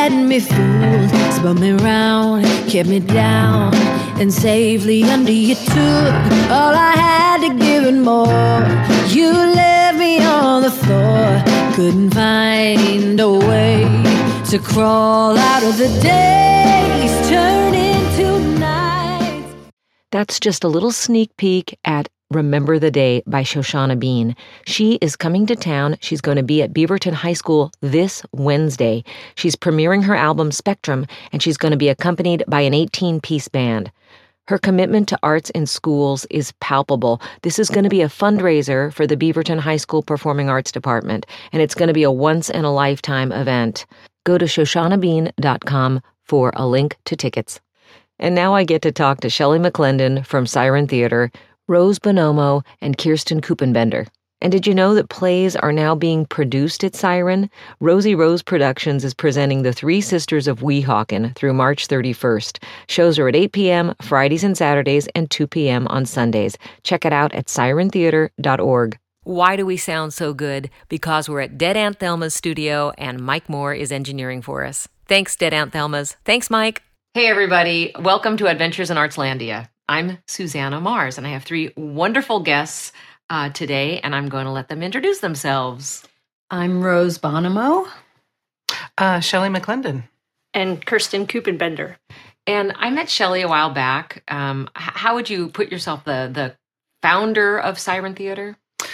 had me fooled, spun me round, kept me down, and safely under you took all I had to give and more. You left me on the floor, couldn't find a way to crawl out of the days, turn into nights. That's just a little sneak peek at Remember the Day by Shoshana Bean. She is coming to town. She's going to be at Beaverton High School this Wednesday. She's premiering her album Spectrum, and she's going to be accompanied by an 18-piece band. Her commitment to arts in schools is palpable. This is going to be a fundraiser for the Beaverton High School Performing Arts Department, and it's going to be a once-in-a-lifetime event. Go to ShoshanaBean.com for a link to tickets. And now I get to talk to Shelley McClendon from Siren Theater, Rose Bonomo, and Kirsten Kupenbender. And did you know that plays are now being produced at Siren? Rosie Rose Productions is presenting The Three Sisters of Weehawken through March 31st. Shows are at 8 p.m. Fridays and Saturdays and 2 p.m. on Sundays. Check it out at sirentheater.org. Why do we sound so good? Because we're at Dead Aunt Thelma's studio and Mike Moore is engineering for us. Thanks, Dead Aunt Thelma's. Thanks, Mike. Hey, everybody. Welcome to Adventures in Artslandia. I'm Susanna Mars, and I have three wonderful guests today, and I'm going to let them introduce themselves. I'm Rose Bonomo. Shelley McClendon. And Kirsten Kupenbender. And I met Shelley a while back. How would you put yourself, the founder of Siren Theater?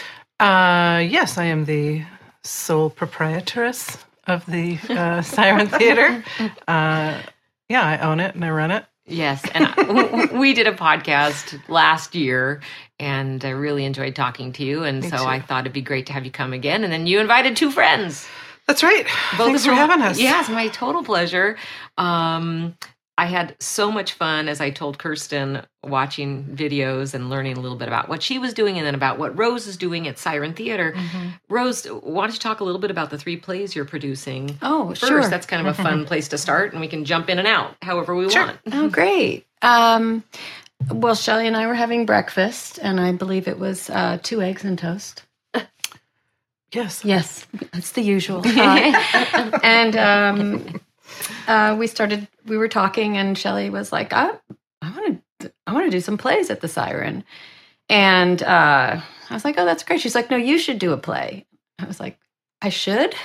Yes, I am the sole proprietress of the Siren Theater. Yeah, I own it and I run it. Yes, and we did a podcast last year, and I really enjoyed talking to you, and so I thought it'd be great to have you come again, and then you invited two friends. That's right. Thanks for having us. Yes, my total pleasure. I had so much fun, as I told Kirsten, watching videos and learning a little bit about what she was doing and then about what Rose is doing at Siren Theater. Mm-hmm. Rose, why don't you talk a little bit about the three plays you're producing? Oh, first? Sure. That's kind of a fun place to start, and we can jump in and out however we want. Oh, great. Well, Shelley and I were having breakfast, and I believe it was 2 eggs and toast. Yes. Yes, that's the usual. We were talking, and Shelley was like, I want to do some plays at the Siren. And I was like, oh, that's great. She's like, no, you should do a play. I was like, I should?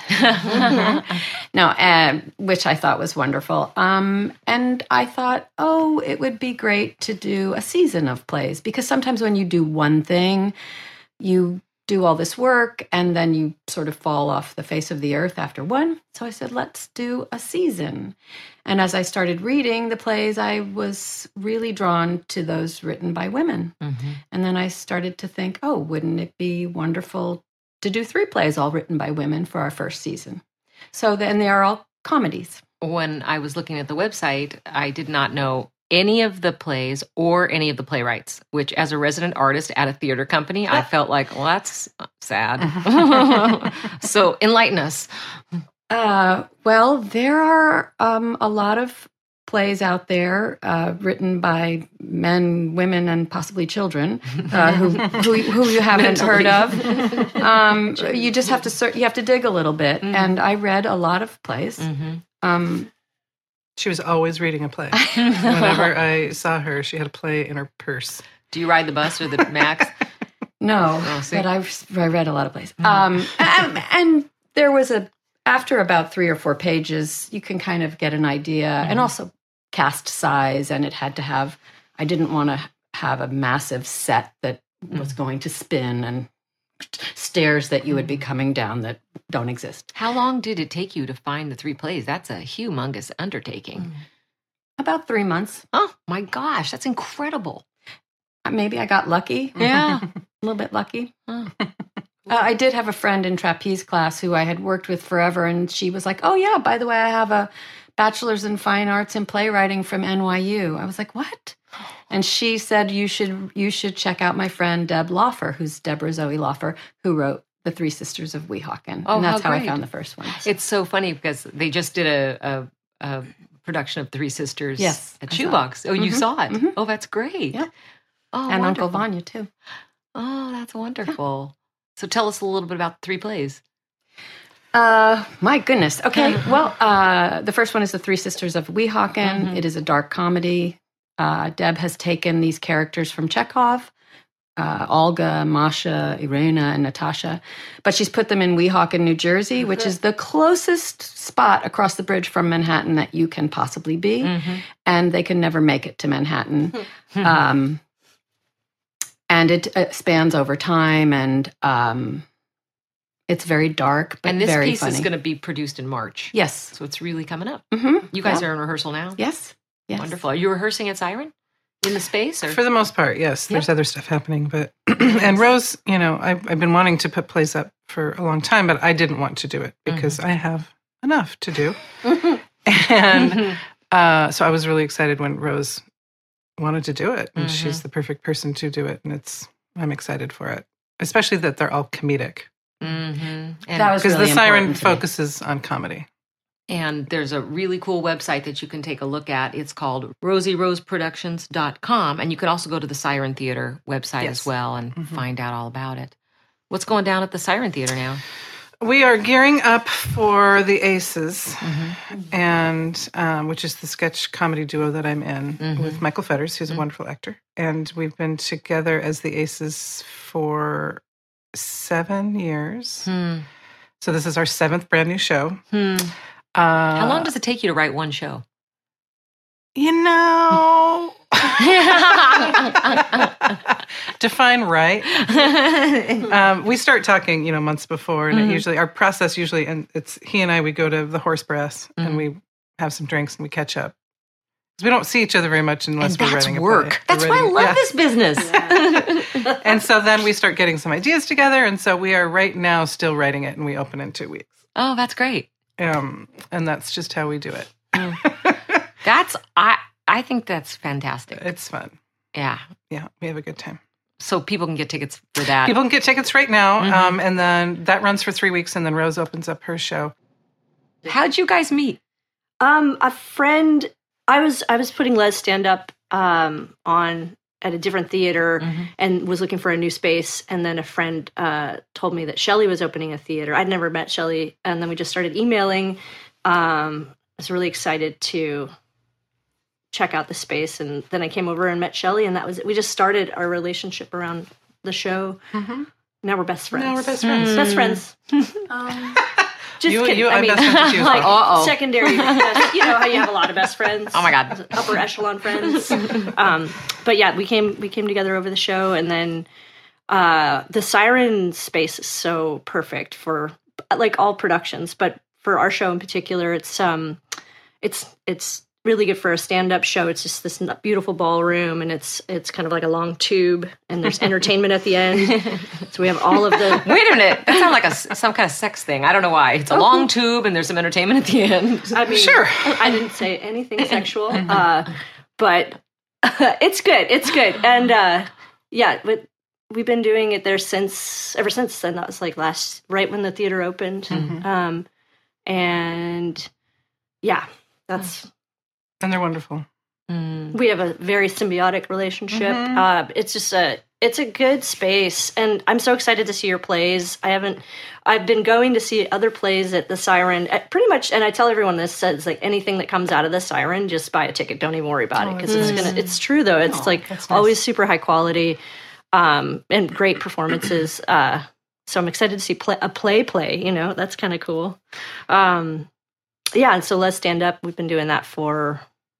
No, which I thought was wonderful. And I thought, oh, it would be great to do a season of plays, because sometimes when you do one thing, you do all this work and then you sort of fall off the face of the earth after one. So I said, let's do a season. And as I started reading the plays, I was really drawn to those written by women. Mm-hmm. And then I started to think, oh, wouldn't it be wonderful to do 3 plays all written by women for our first season? So then they are all comedies. When I was looking at the website, I did not know any of the plays or any of the playwrights, which as a resident artist at a theater company, I felt like, well, that's sad. So enlighten us. Well, there are a lot of plays out there written by men, women, and possibly children who you haven't heard of. You just have to you have to dig a little bit. Mm-hmm. And I read a lot of plays. Mm-hmm. She was always reading a play. Whenever I saw her, she had a play in her purse. Do you ride the bus or the Max? No, but I read a lot of plays. Mm-hmm. And there was after about 3 or 4 pages, you can kind of get an idea, and also cast size, and it had to have, I didn't want to have a massive set that was going to spin and stairs that you would be coming down that don't exist. How long did it take you to find the 3 plays? That's a humongous undertaking. About 3 months. Oh my gosh, that's incredible. Maybe I got lucky. Yeah. A little bit lucky. Oh. I did have a friend in trapeze class who I had worked with forever, and she was like, oh yeah, by the way, I have a bachelor's in fine arts and playwriting from NYU. I was like, what? And she said, you should check out my friend Deb Laufer, who's Deborah Zoe Laufer, who wrote The Three Sisters of Weehawken. Oh, and that's how I great. found the first one. It's so funny because they just did a production of Three Sisters at Shoebox. Oh, you saw it? Mm-hmm. Oh, that's great. Yeah. Oh, and wonderful. Uncle Vanya, too. Oh, that's wonderful. Yeah. So tell us a little bit about the 3 plays. My goodness. Okay. Well, the first one is The Three Sisters of Weehawken. It is a dark comedy. Deb has taken these characters from Chekhov, Olga, Masha, Irina, and Natasha, but she's put them in Weehawken, New Jersey, which is the closest spot across the bridge from Manhattan that you can possibly be. And they can never make it to Manhattan. And it spans over time, and it's very dark, but And this very piece funny. is going to be produced in March. Yes. So it's really coming up. Mm-hmm. You guys are in rehearsal now? Yes. Yes. Wonderful. Are you rehearsing at Siren? In the space? Or? For the most part, yes. There's other stuff happening, but and Rose, I've been wanting to put plays up for a long time, but I didn't want to do it because I have enough to do. And so I was really excited when Rose wanted to do it, and she's the perfect person to do it, and I'm excited for it, especially that they're all comedic. That was because really the Siren important to me. focuses on comedy. And there's a really cool website that you can take a look at. It's called rosieroseproductions.com. And you can also go to the Siren Theater website as well and find out all about it. What's going down at the Siren Theater now? We are gearing up for the Aces, and which is the sketch comedy duo that I'm in with Michael Fetters, who's a wonderful actor. And we've been together as the Aces for 7 years. So this is our 7th brand new show. How long does it take you to write one show? Define right. We start talking, months before, and our process usually, and it's he and I. We go to the Horse Brass and we have some drinks and we catch up. We don't see each other very much unless we're writing a play. That's why I love this business. And so then we start getting some ideas together, and so we are right now still writing it, and we open in 2 weeks. Oh, that's great. And that's just how we do it. I think that's fantastic. It's fun. Yeah. Yeah, we have a good time. So people can get tickets for that. People can get tickets right now, and then that runs for 3 weeks, and then Rose opens up her show. How'd you guys meet? A friend. I was putting Les stand up on at a different theater and was looking for a new space, and then a friend told me that Shelley was opening a theater. I'd never met Shelley, and then we just started emailing. I was really excited to check out the space, and then I came over and met Shelley, and that was it. We just started our relationship around the show. Now we're best friends. Best friends. Just kidding. I'm best friends with you as well. Secondary. You know how you have a lot of best friends. Oh my God. Upper echelon friends. But yeah, we came together over the show, and then the Siren space is so perfect for like all productions, but for our show in particular, it's really good for a stand-up show. It's just this beautiful ballroom, and it's kind of like a long tube, and there's entertainment at the end. So we have all of the... Wait a minute. That sounds like some kind of sex thing. I don't know why. It's a long tube, and there's some entertainment at the end. I mean, sure. I didn't say anything sexual, but it's good. It's good. And but we've been doing it there ever since. And that was like right when the theater opened. And yeah, that's... And they're wonderful. We have a very symbiotic relationship. It's just it's a good space, and I'm so excited to see your plays. I've been going to see other plays at the Siren, pretty much, and I tell everyone this, says like anything that comes out of the Siren, just buy a ticket. Don't even worry about it, because it's true though. It's always super high quality, and great performances. So I'm excited to see a play. That's kind of cool. And so Let's Stand Up. We've been doing that for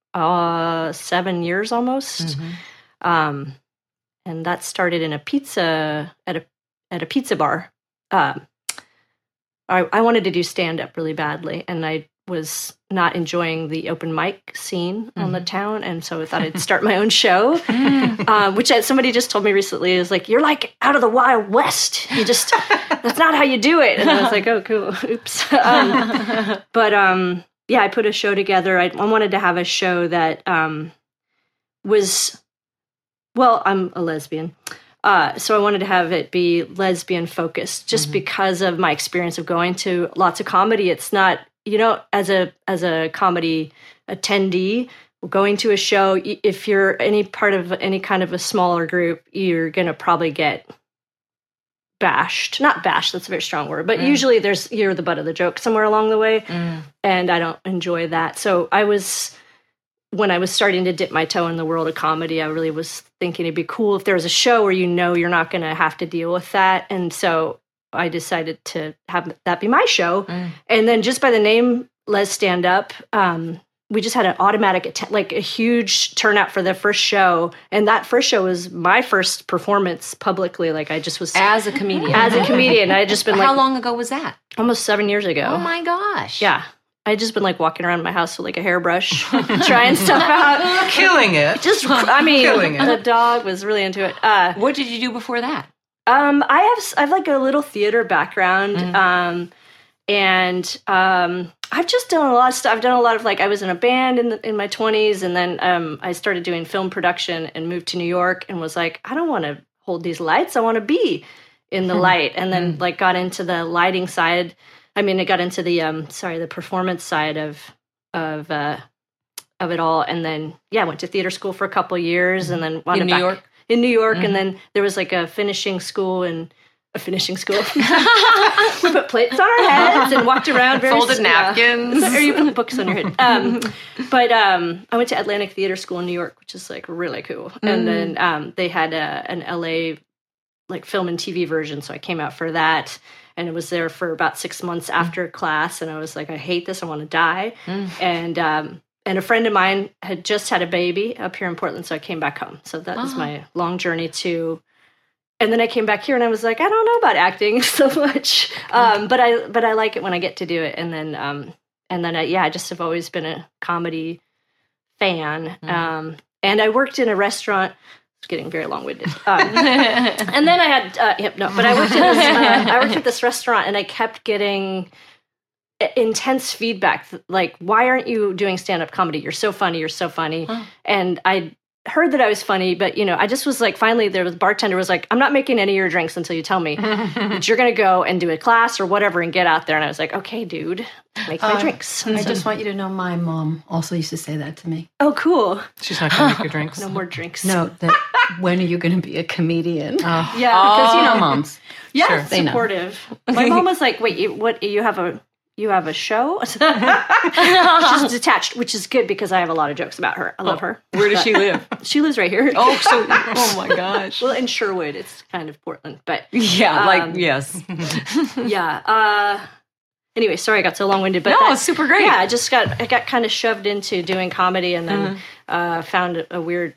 7 years almost. And that started in a pizza at a pizza bar. I wanted to do stand up really badly, and I was not enjoying the open mic scene on the town, and so I thought I'd start my own show. Which somebody just told me recently is like, you're like out of the Wild West. That's not how you do it. And I was like, oh, cool. Oops. Yeah, I put a show together. I wanted to have a show that was, well, I'm a lesbian. So I wanted to have it be lesbian focused, just because of my experience of going to lots of comedy. It's not, as a comedy attendee, going to a show, if you're any part of any kind of a smaller group, you're going to probably get bashed. Not bashed, that's a very strong word, but usually you're the butt of the joke somewhere along the way, and I don't enjoy that. So when I was starting to dip my toe in the world of comedy, I really was thinking it'd be cool if there was a show where you're not going to have to deal with that. And so I decided to have that be my show. And then just by the name Les Stand Up, we just had an automatic, like a huge turnout for the first show. And that first show was my first performance publicly. Like I just was... As a comedian. As a comedian. I had just been How long ago was that? Almost 7 years ago. Oh my gosh. Yeah. I just been like walking around my house with like a hairbrush, trying stuff out. Killing it. Killing it. The dog was really into it. What did you do before that? I have like a little theater background. And I've just done a lot of stuff. I've done a lot of I was in a band in my 20s, and then I started doing film production and moved to New York and was like, I don't want to hold these lights. I want to be in the light. And then got into the lighting side. I mean, I got into the performance side of it all, and then went to theater school for a couple of years, and then wound in New York. In New York, and then there was like a finishing school. We put plates on our heads and walked around. Folded napkins. Or you put books on your head. But I went to Atlantic Theater School in New York, which is like really cool. And then they had an LA like film and TV version, so I came out for that. And I was there for about 6 months after class, and I was like, I hate this, I want to die. And a friend of mine had just had a baby up here in Portland, so I came back home. So that was my long journey to... And then I came back here, and I was like, I don't know about acting so much, but I like it when I get to do it. And then I just have always been a comedy fan. And I worked in a restaurant. It's getting very long-winded. And then I had but I worked at this restaurant, and I kept getting intense feedback like, why aren't you doing stand-up comedy? You're so funny. And I heard that I was funny, but I just was like, finally there was a bartender was like, I'm not making any of your drinks until you tell me that you're going to go and do a class or whatever and get out there. And I was like, okay, dude, make my drinks. I just want you to know my mom also used to say that to me. Oh, cool. She's not going to make your drinks. No more drinks. No, that when are you going to be a comedian? Yeah. Because moms. Yeah, Sure. Supportive. My mom was like, wait, you have a show? She's detached, which is good because I have a lot of jokes about her. I love her. Where does she live? She lives right here. Oh my gosh. Well, in Sherwood, it's kind of Portland, but yes. Yeah. Anyway, sorry I got so long-winded, but it's super great. Yeah, I got kind of shoved into doing comedy, and then found a weird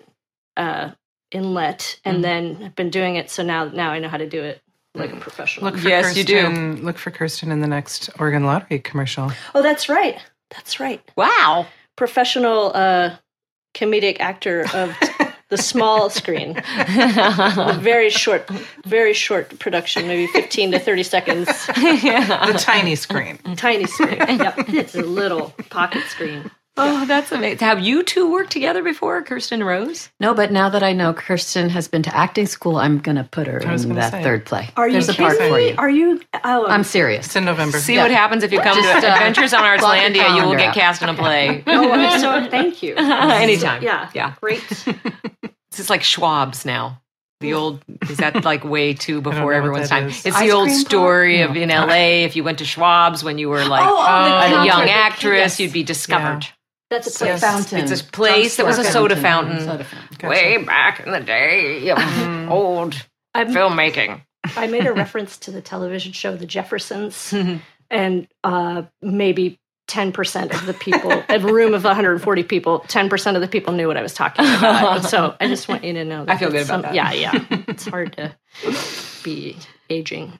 inlet, and then I've been doing it. So now I know how to do it like a professional. Look for Yes, Kirsten, you do. Look for Kirsten in the next Oregon Lottery commercial. Oh, that's right. Wow. Professional comedic actor of the small screen. A very short production, maybe 15 to 30 seconds. The tiny screen. Tiny screen. Yep. It's a little pocket screen. Oh, that's amazing. Have you two worked together before, Kirsten and Rose? No, but now that I know Kirsten has been to acting school, I'm going to put her in that third play. There's a part for you. Are you? Oh, I'm serious. It's in November. See what happens if you come to Adventures on Artslandia. You will calendar get out. cast in a play. so thank you. Anytime. Yeah. Great. It's just like Schwab's now. The old, is that like way too know before what everyone's that time? is. It's Ice the old cream story pop? of in LA, if you went to Schwab's when you were like the a counter. young actress, Yes. you'd be discovered. That's a Soda place. fountain. It's a place that was a soda fountain. Soda fountain. Gotcha. Way back in the day of old filmmaking. I made a reference to the television show The Jeffersons, and maybe 10% of the people, a room of 140 people, 10% of the people knew what I was talking about. So I just want you to know that. I feel good about that. Yeah. It's hard to be aging.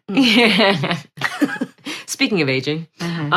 Speaking of aging,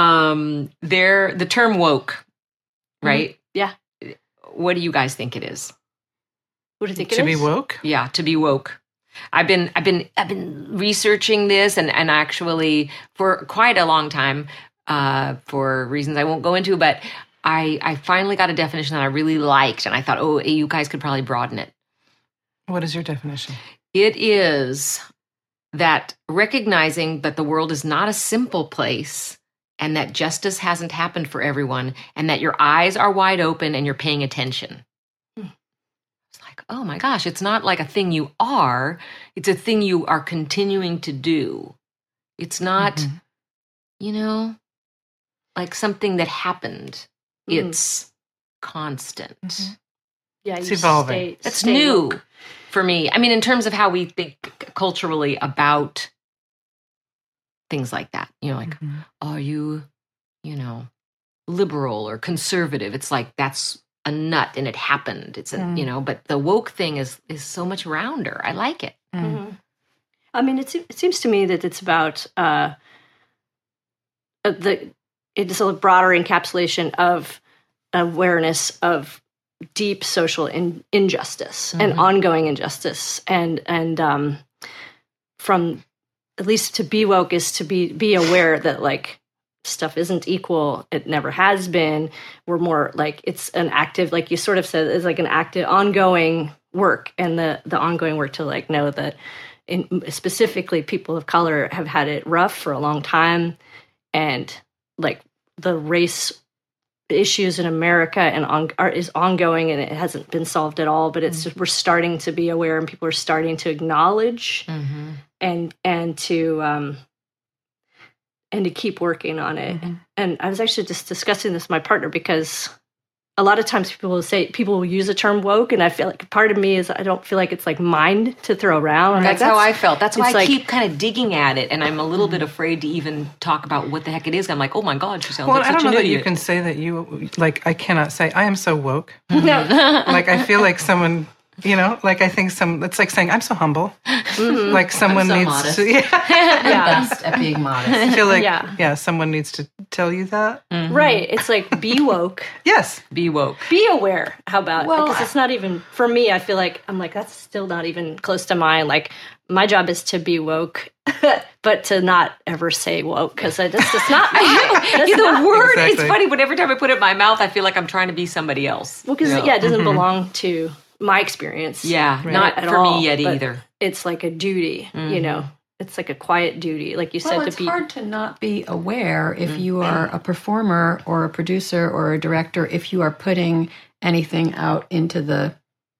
the term woke, right? Yeah. What do you guys think it is? What do you think it To be is? woke? Yeah, to be woke. I've been researching this and actually for quite a long time, for reasons I won't go into, but I finally got a definition that I really liked, and I thought, oh, you guys could probably broaden it. What is your definition? It is that recognizing that the world is not a simple place and that justice hasn't happened for everyone and that your eyes are wide open and you're paying attention. It's like, like, oh my gosh, it's not like a thing you are, it's a thing you are continuing to do. It's not, like something that happened. It's constant. Yeah, it's evolving. It's new for me. I mean, in terms of how we think culturally about things like that, like, are you, liberal or conservative? It's like, that's a nut and it happened. It's but the woke thing is so much rounder. I like it. I mean, it seems to me that it's about it's a broader encapsulation of awareness of deep social injustice and ongoing injustice, and from at least to be woke is to be aware that like stuff isn't equal. It never has been. We're more like it's an active, like you sort of said, it's like an active, ongoing work, and the ongoing work to like know that specifically people of color have had it rough for a long time, and like the race issues in America is ongoing, and it hasn't been solved at all. But it's just, we're starting to be aware, and people are starting to acknowledge and to keep working on it. And I was actually just discussing this with my partner, because a lot of times people will use the term woke, and I feel like part of me is I don't feel like it's like mine to throw around. That's how I felt. That's why I keep kind of digging at it, and I'm a little bit afraid to even talk about what the heck it is. I'm like, oh my God, she sounds like such an idiot. I don't know that you can say that you, like, I cannot say, I am so woke. Like, I feel like someone, like I think it's like saying, I'm so humble. Like someone needs modest. to, Best at being modest. I feel like, someone needs to tell you that. Right. It's like, be woke. Yes. Be woke. Be aware. How about, because it's not even, for me, I feel like, I'm like, that's still not even close to mine. Like, my job is to be woke, but to not ever say woke, because it's not mine. The word, Exactly. it's funny, but every time I put it in my mouth, I feel like I'm trying to be somebody else. Well, because, it doesn't belong to my experience. Yeah, not at for all, me yet but either. It's like a duty, It's like a quiet duty, like you said. Well, it's hard to not be aware if you are a performer or a producer or a director, if you are putting anything out into the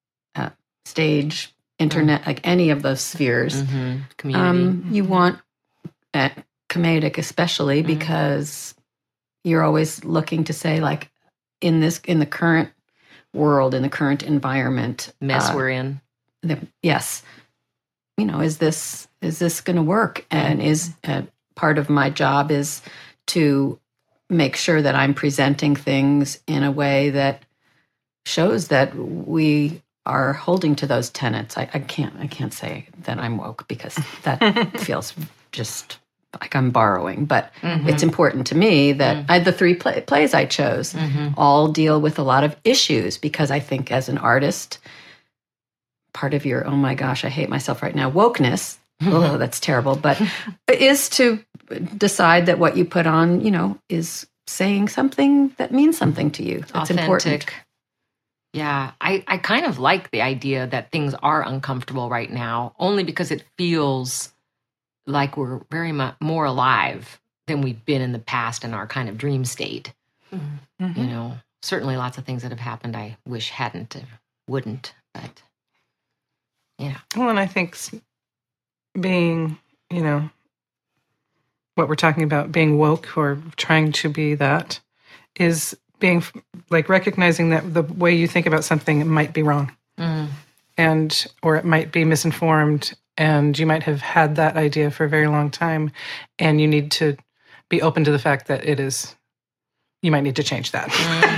stage, internet, like any of those spheres. Community. You want comedic, especially because you're always looking to say, like, in the current world, in the current environment, Mess we're in. Yes. Is this going to work? And is part of my job is to make sure that I'm presenting things in a way that shows that we are holding to those tenets. I can't say that I'm woke, because that feels just like I'm borrowing, but it's important to me that the three plays I chose all deal with a lot of issues, because I think as an artist, part of your, oh my gosh, I hate myself right now, wokeness, oh, that's terrible, but is to decide that what you put on, is saying something that means something to you. That's authentic. Important. Yeah, I kind of like the idea that things are uncomfortable right now, only because it feels like we're very much more alive than we've been in the past in our kind of dream state. Certainly lots of things that have happened I wish hadn't, wouldn't, but yeah. Well, and I think being, what we're talking about, being woke or trying to be that, is being like recognizing that the way you think about something might be wrong, or it might be misinformed, and you might have had that idea for a very long time, and you need to be open to the fact that it is, you might need to change that,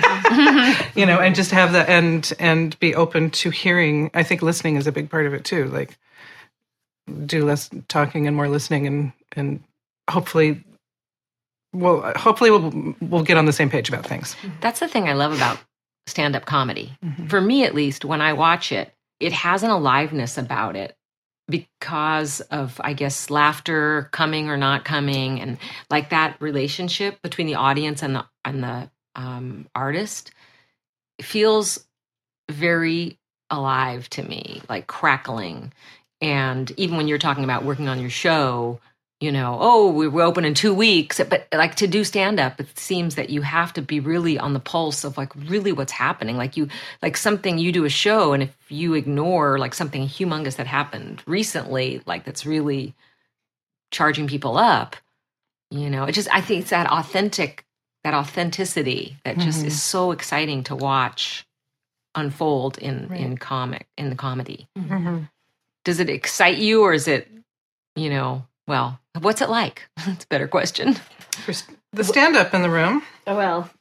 and just have that, and be open to hearing. I think listening is a big part of it too. Like, do less talking and more listening, and hopefully we'll get on the same page about things. That's the thing I love about stand-up comedy. For me, at least, when I watch it, it has an aliveness about it because of, I guess, laughter coming or not coming, and like that relationship between the audience and the artist feels very alive to me, like crackling. And even when you're talking about working on your show, we're open in 2 weeks. But like to do stand up, it seems that you have to be really on the pulse of like really what's happening. Like you do a show, and if you ignore like something humongous that happened recently, like that's really charging people up, I think it's that authenticity that just is so exciting to watch unfold in the comedy. Mm-hmm. Does it excite you, or is it, what's it like? That's a better question. For the stand-up in the room. Oh, well,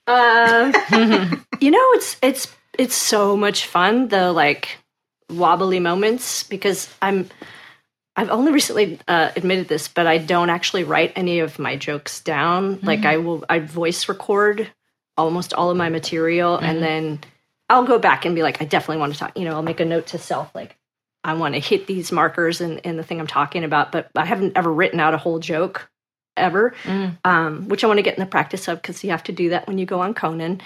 it's so much fun, the like wobbly moments, because I've only recently admitted this, but I don't actually write any of my jokes down. Like I voice record almost all of my material, and then I'll go back and be like, I definitely want to talk. I'll make a note to self, like, I want to hit these markers in the thing I'm talking about, but I haven't ever written out a whole joke ever, which I want to get in the practice of, because you have to do that when you go on Conan.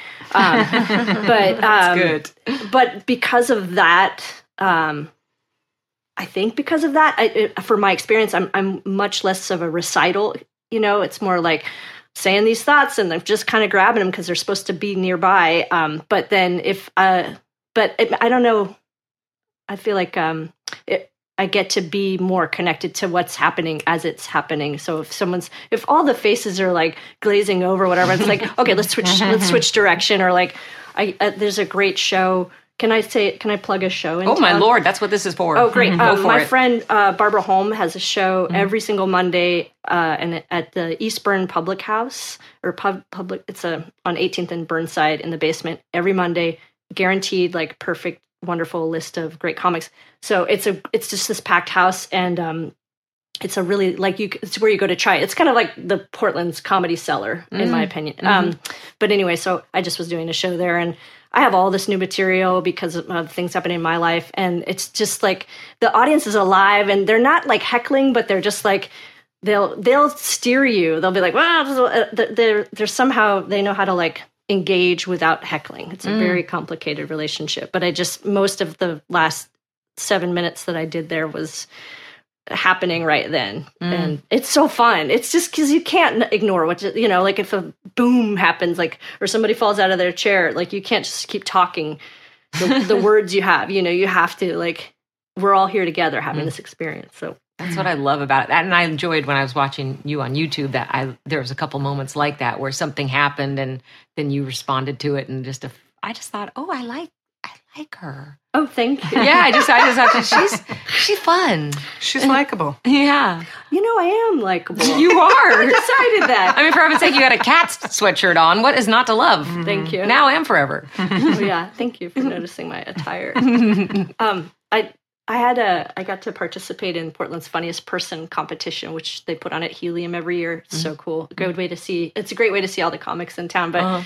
That's good. But because of that, I think because of that, for my experience, I'm much less of a recital. It's more like saying these thoughts and I'm just kind of grabbing them because they're supposed to be nearby. But then I don't know. I feel like I get to be more connected to what's happening as it's happening. So if all the faces are like glazing over, whatever, it's like, okay, let's switch direction. Or like, there's a great show. Can I plug a show in town? My Lord, that's what this is for. Oh, great. My friend Barbara Holm has a show every single Monday and at the Eastburn Public House, or public. It's on 18th and Burnside in the basement every Monday, guaranteed like perfect, wonderful list of great comics. So it's just this packed house, and it's a really it's where you go to try it. It's kind of like the Portland's Comedy Cellar, in my opinion. But anyway, so I just was doing a show there, and I have all this new material because of things happening in my life. And it's just like the audience is alive, and they're not like heckling, but they're just like, they'll steer you. They'll be like, well, they're somehow, they know how to like engage without heckling. It's a very complicated relationship. But most of the last 7 minutes that I did there was happening right then. And it's so fun. It's just because you can't ignore what, like if a boom happens, like, or somebody falls out of their chair, like you can't just keep talking the words you have, you have to, like, we're all here together having this experience. So that's what I love about it. And I enjoyed when I was watching you on YouTube that there was a couple moments like that where something happened and then you responded to it, and I just thought, oh, I like her. Oh, thank you. Yeah, I just thought she's fun. She's likable. Yeah. I am likable. You are. I decided that. I mean, for heaven's sake, you got a Cats sweatshirt on. What is not to love? Thank you. Now and forever. Oh, yeah. Thank you for noticing my attire. I got to participate in Portland's Funniest Person competition, which they put on at Helium every year. It's so cool. It's a great way to see all the comics in town. But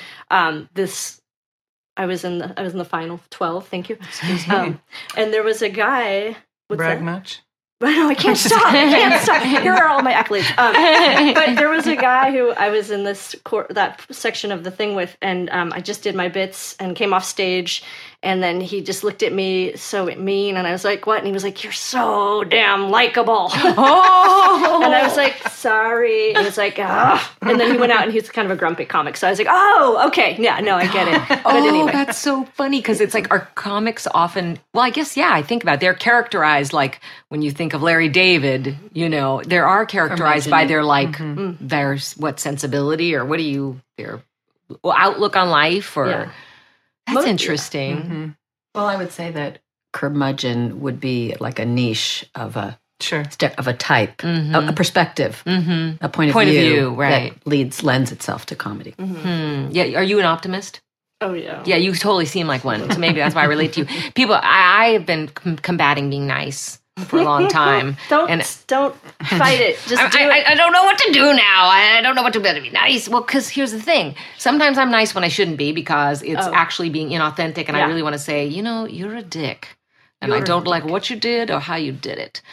I was in the final 12. Thank you. And there was a guy. Brag much? No, I can't stop. Here are all my accolades. But there was a guy who I was in that section of the thing with, and I just did my bits and came off stage, and then he just looked at me so mean, and I was like, "What?" And he was like, "You're so damn likable." Oh! And I was like, "Sorry." And he was like, "Ah." And then he went out, and he's kind of a grumpy comic, so I was like, "Oh, okay, yeah, no, I get it." But anyway, that's so funny because it's like our comics often. Well, I guess I think about it, they're characterized like when you think of Larry David, there are characterized by their their sensibility or their outlook on life or that's interesting. Mm-hmm. Well, I would say that curmudgeon would be like a niche of a type, a perspective, a point of view, right? That lends itself to comedy. Mm-hmm. Yeah, are you an optimist? Oh, yeah. Yeah, you totally seem like one. So maybe that's why I relate to you. People, I have been combating being nice for a long time. Don't fight it. Just do it. I don't know what to do now. I don't know what to do to be nice. Well, because here's the thing. Sometimes I'm nice when I shouldn't be because it's actually being inauthentic, and I really want to say, you're a dick. And I don't like what you did or how you did it.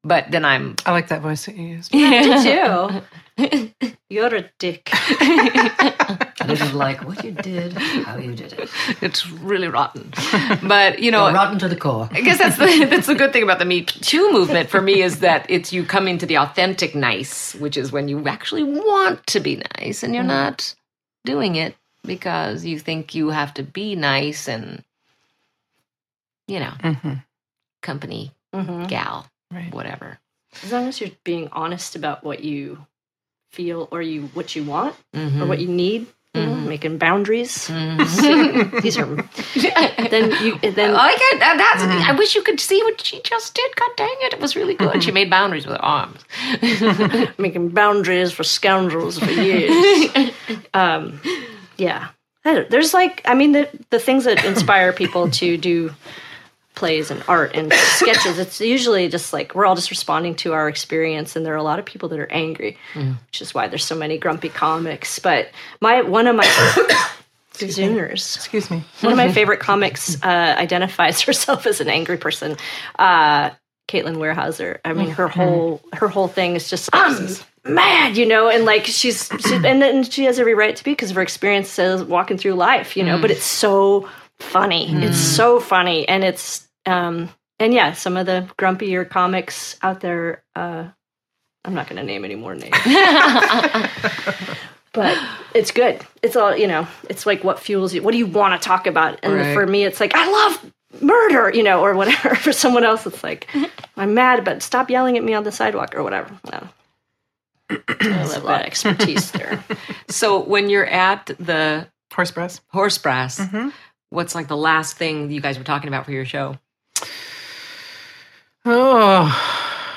But then I'm... I like that voice that you used. I do too. You're a dick. This is like what you did, how you did it. It's really rotten. But, you know... rotten to the core. I guess that's the good thing about the Me Too movement for me is that it's you coming to the authentic nice, which is when you actually want to be nice and you're not doing it because you think you have to be nice and, you know, company gal, whatever. As long as you're being honest about what you feel or what you want or what you need, you know, making boundaries. These are then I wish you could see what she just did. God dang it, it was really good. She made boundaries with her arms. making boundaries for scoundrels for years. Yeah. There's like, I mean, the things that inspire people to do plays and art and sketches, it's usually just like we're all just responding to our experience, and there are a lot of people that are angry, which is why there's so many grumpy comics. But one of my Zooners. Excuse me. One of my favorite comics identifies herself as an angry person. Caitlin Warehouser. I mean, her whole thing is just mad, you know, and like she's and then she has every right to be because of her experiences walking through life, you know. But it's so funny. It's so funny, and it's and yeah, some of the grumpier comics out there. I'm not going to name any more names, but it's good. It's all, you know. It's like what fuels you. What do you want to talk about? And for me, it's like I love murder, you know, or whatever. For someone else, it's like I'm mad, but stop yelling at me on the sidewalk or whatever. Well, I love that expertise there. So when you're at the Horse Brass, what's like the last thing you guys were talking about for your show? Oh.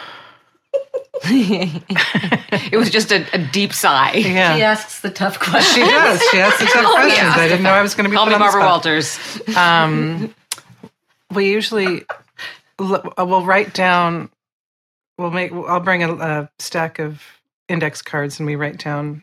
It was just a deep sigh. Yeah. She asks the tough questions. She does. She asks the tough questions. I didn't know I was going to be Call put me on the Barbara spot. Walters. We usually we'll write down. I'll bring a stack of index cards, and we write down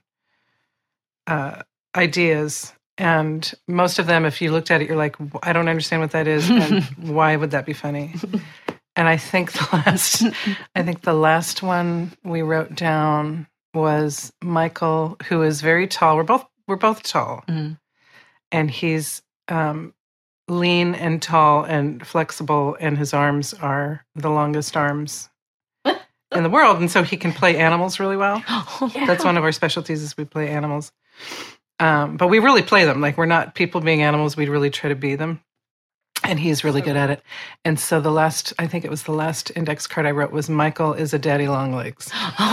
ideas. And most of them, if you looked at it, you're like, I don't understand what that is, and why would that be funny? And I think the last one we wrote down was Michael, who is very tall. We're both tall, and he's lean and tall and flexible, and his arms are the longest arms in the world, and so he can play animals really well. That's one of our specialties is we play animals. But we really play them. Like, we're not people being animals. We really try to be them. And he's really good at it. And so I think it was the last index card I wrote was Michael is a daddy long legs.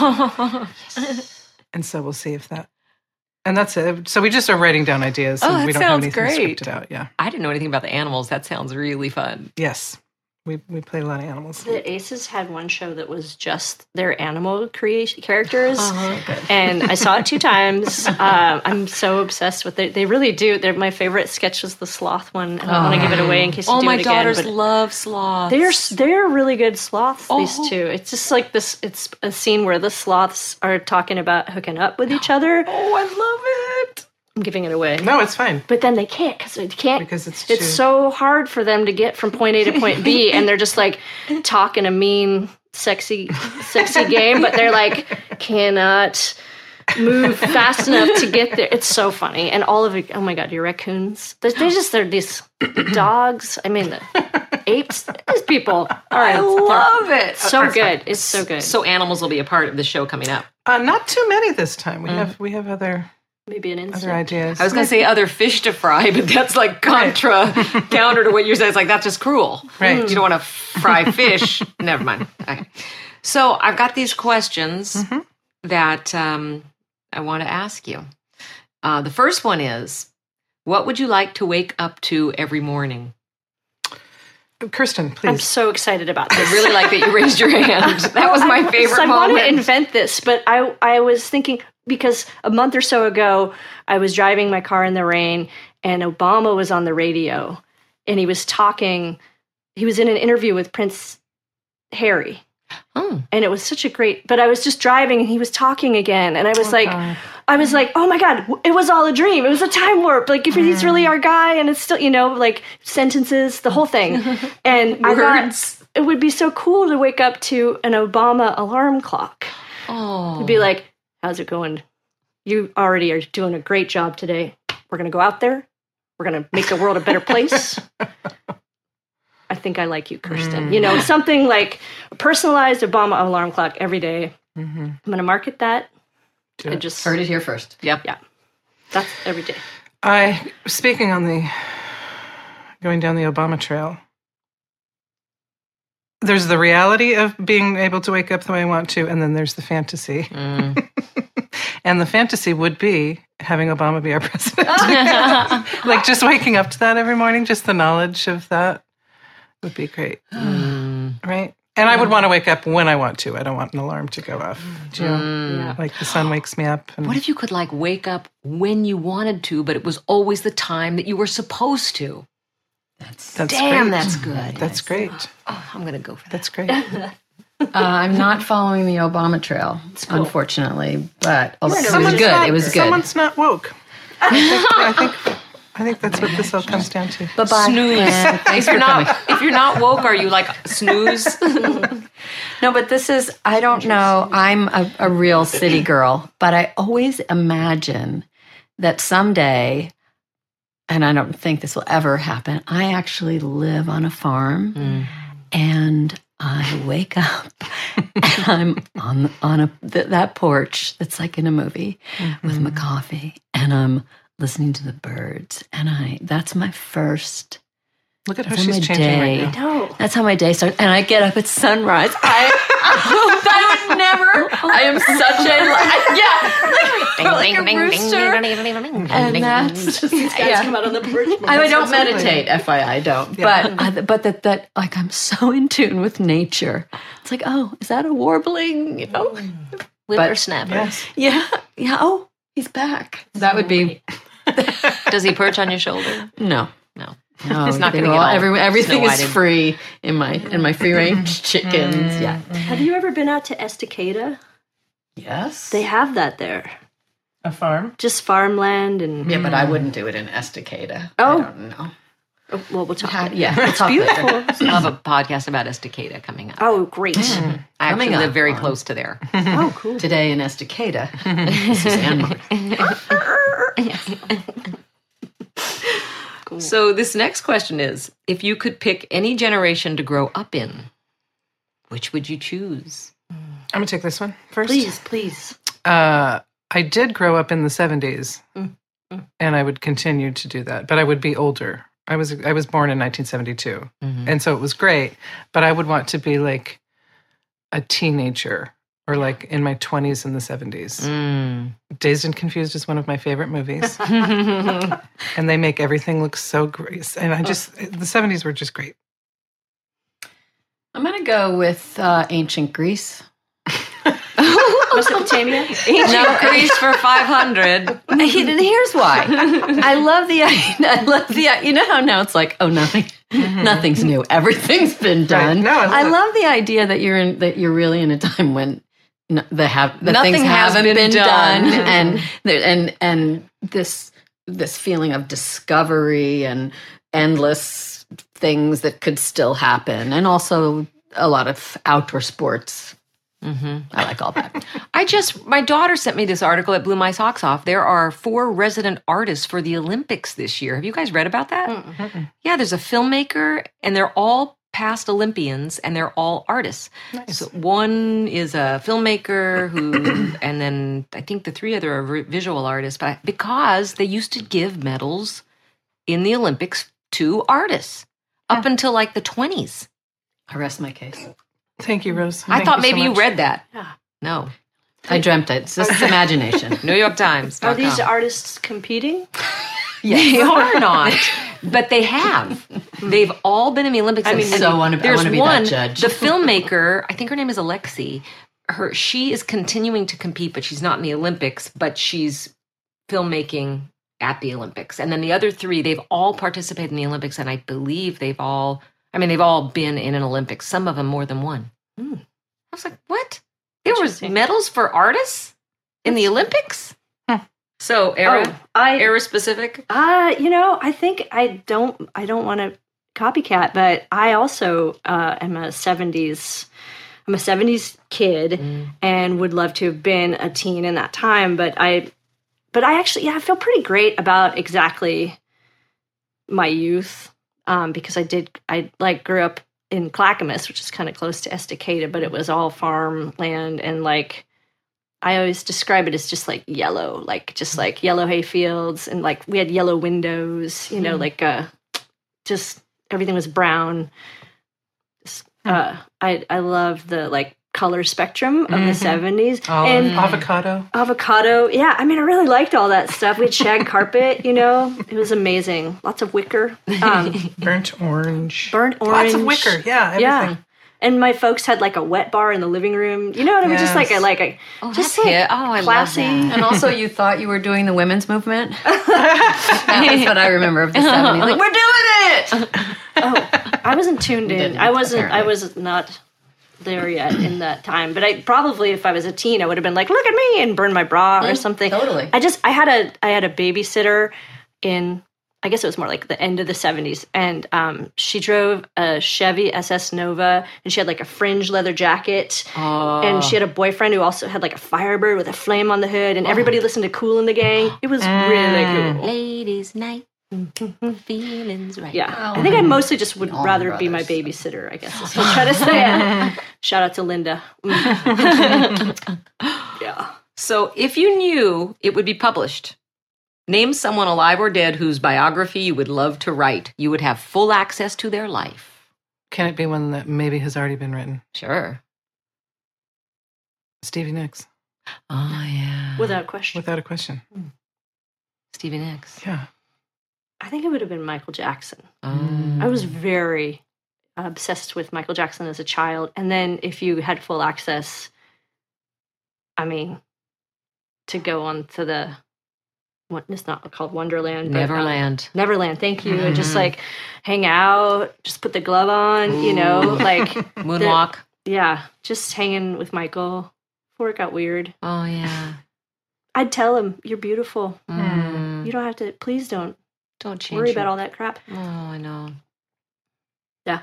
And so we'll see if that. And that's it. So we just are writing down ideas. And we don't have anything scripted out. Yeah. I didn't know anything about the animals. That sounds really fun. Yes. We play a lot of animals. The Aces had one show that was just their animal characters, and I saw it 2 times. I'm so obsessed with it. They really do. My favorite sketch was the sloth one. I don't want to give it away in case you do it again. Oh, my daughters love sloths. They're really good sloths. These two. It's just like this. It's a scene where the sloths are talking about hooking up with each other. Oh, I love it. I'm giving it away. No, it's fine. But then they can't because it's so hard for them to get from point A to point B, and they're just like talking a mean, sexy game, but they're like cannot move fast enough to get there. It's so funny, and all of it. Oh my God, your raccoons! They're these dogs. I mean, the apes. These people. All right, I love it. So good. It's so good. So animals will be a part of the show coming up. Not too many this time. We have other. Maybe an insect. Other ideas. I was going to say other fish to fry, but that's like counter to what you're saying. It's like, that's just cruel. Right. You don't want to fry fish. Never mind. Okay. So I've got these questions that I want to ask you. The first one is, what would you like to wake up to every morning? Kirsten, please. I'm so excited about this. I really like that you raised your hand. That was my favorite moment. I want to invent this, but I was thinking, because a month or so ago, I was driving my car in the rain, and Obama was on the radio, and he was talking. He was in an interview with Prince Harry. Oh. And it was such a great, but I was just driving and he was talking again. And I was like, oh my God, it was all a dream. It was a time warp. Like, if he's really our guy, and it's still, you know, like sentences, the whole thing. And words. it would be so cool to wake up to an Obama alarm clock. Oh. It'd be like, how's it going? You already are doing a great job today. We're going to go out there. We're going to make the world a better place. I think I like you, Kirsten. You know, something like a personalized Obama alarm clock every day. I'm going to market that. I just heard it here first. Yep. Yeah. That's every day. Speaking on going down the Obama trail, there's the reality of being able to wake up the way I want to, and then there's the fantasy. And the fantasy would be having Obama be our president. Like just waking up to that every morning, just the knowledge of that would be great. Right? And I would want to wake up when I want to. I don't want an alarm to go off. Do you know? Like the sun wakes me up. And what if you could like wake up when you wanted to, but it was always the time that you were supposed to? That's Damn, great. that's good. That's great. Oh, I'm going to go for that. That's great. I'm not following the Obama trail, unfortunately, but it was Not- good. It was good. Someone's not woke. I think that's what this all comes down to. Bye-bye. Snooze. Thanks for coming. If you're not woke, are you like snooze? No, but this is, I don't know. I'm a real city girl, but I always imagine that someday, and I don't think this will ever happen, I actually live on a farm and I wake up and I'm on that porch that's like in a movie with my coffee, and I'm listening to the birds, and that's my first. Look at how That's she's my changing day. right now. No. That's how my day starts, and I get up at sunrise. I would never. I am such a like a rooster. And that's These guys come out on the porch. I don't meditate, FYI, I don't. But that like I'm so in tune with nature. It's like, oh, is that a warbling? You know, Whippersnapper. Yes. yeah. Oh, he's back. That would be Does he perch on your shoulder? no. No, It's not they gonna were get all- all everything is snow-whited. free in my free range chickens. Yeah. Have you ever been out to Estacada? Yes. They have that there. A farm? Just farmland and... Yeah, but I wouldn't do it in Estacada. Oh. I don't know. Oh, well, we'll talk about it. Yeah, we'll talk Beautiful. later. I'll have a podcast about Estacada coming up. Oh, great. I actually coming live up very on- close to there. Oh, cool. Today in Estacada, Suzanne Martin. So this next question is, if you could pick any generation to grow up in, which would you choose? I'm going to take this one first. Please. I did grow up in the 70s, and I would continue to do that, but I would be older. I was born in 1972, and so it was great, but I would want to be like a teenager or like in my 20s in the 70s. Dazed and Confused is one of my favorite movies, and they make everything look so great. And the 70s were just great. I'm going to go with ancient Greece. Mesopotamia? No, Greece for 500. And here's why. I love the you know how now it's like, oh, nothing's new. Everything's been done. Right. No, I love it. the idea that you're really in a time when Nothing things has haven't been been done. and this feeling of discovery and endless things that could still happen, and also a lot of outdoor sports. I like all that. My daughter sent me this article that blew my socks off. There are 4 resident artists for the Olympics this year. Have you guys read about that? Yeah, there's a filmmaker, and they're all past Olympians, and they're all artists. Nice. So one is a filmmaker who, and then I think the 3 other are visual artists, but because they used to give medals in the Olympics to artists up until like the 20s. I rest my case. Thank you, Rose. I Thank thought so maybe you much. read that. Yeah. No. I dreamt it. It's just imagination. New York Times. Are these artists competing? They are not, but they have. They've all been in the Olympics. I mean, And I wanna be there's that one, judge. the filmmaker, I think her name is Alexi. She is continuing to compete, but she's not in the Olympics, but she's filmmaking at the Olympics. And then the other 3, they've all participated in the Olympics, and I believe they've all been in an Olympics, some of them more than one. I was like, what? There was medals for artists in the Olympics? So, era specific? I think I don't want to copycat, but I also am a 70s. I'm a 70s kid and would love to have been a teen in that time. But I actually, I feel pretty great about exactly my youth because I grew up in Clackamas, which is kind of close to Estacada, but it was all farmland. And like, I always describe it as just like yellow, like just like yellow hay fields. And like we had yellow windows, you know, like just everything was brown. I love the like color spectrum of the 70s. And avocado. Yeah. I mean, I really liked all that stuff. We had shag carpet, you know, it was amazing. Lots of wicker. Burnt orange. Lots of wicker. Yeah. Everything. Yeah. And my folks had like a wet bar in the living room. You know what I mean? Yes. Just like just like I classy. love that. And also, you thought you were doing the women's movement. That's what I remember of the 70s. Like, we're doing it. I wasn't tuned in. Didn't, I was apparently. not there yet in that time. But I probably, if I was a teen, I would have been like, "Look at me," and burn my bra or something. Totally. I had a babysitter in, I guess it was more like the end of the 70s, and she drove a Chevy SS Nova, and she had like a fringe leather jacket, and she had a boyfriend who also had like a Firebird with a flame on the hood, and everybody listened to Kool and the Gang. It was really cool. Ladies' night. Feelings right. Yeah, I think I mostly just would rather be my babysitter, I guess is what I'm trying to say. Shout out to Linda. Yeah. So if you knew it would be published, name someone alive or dead whose biography you would love to write. You would have full access to their life. Can it be one that maybe has already been written? Sure. Stevie Nicks. Oh, yeah. Without question. Without a question. Stevie Nicks. Yeah. I think it would have been Michael Jackson. Mm. I was very obsessed with Michael Jackson as a child. And then if you had full access, I mean, to go on to the, it's not called Wonderland. Neverland. But, Neverland, thank you. And just like hang out, just put the glove on, you know, like. Moonwalk. Yeah, just hanging with Michael before it got weird. Oh, yeah. I'd tell him, you're beautiful. Mm. You don't have to, please don't Don't worry about all that crap. Oh, I know. Yeah.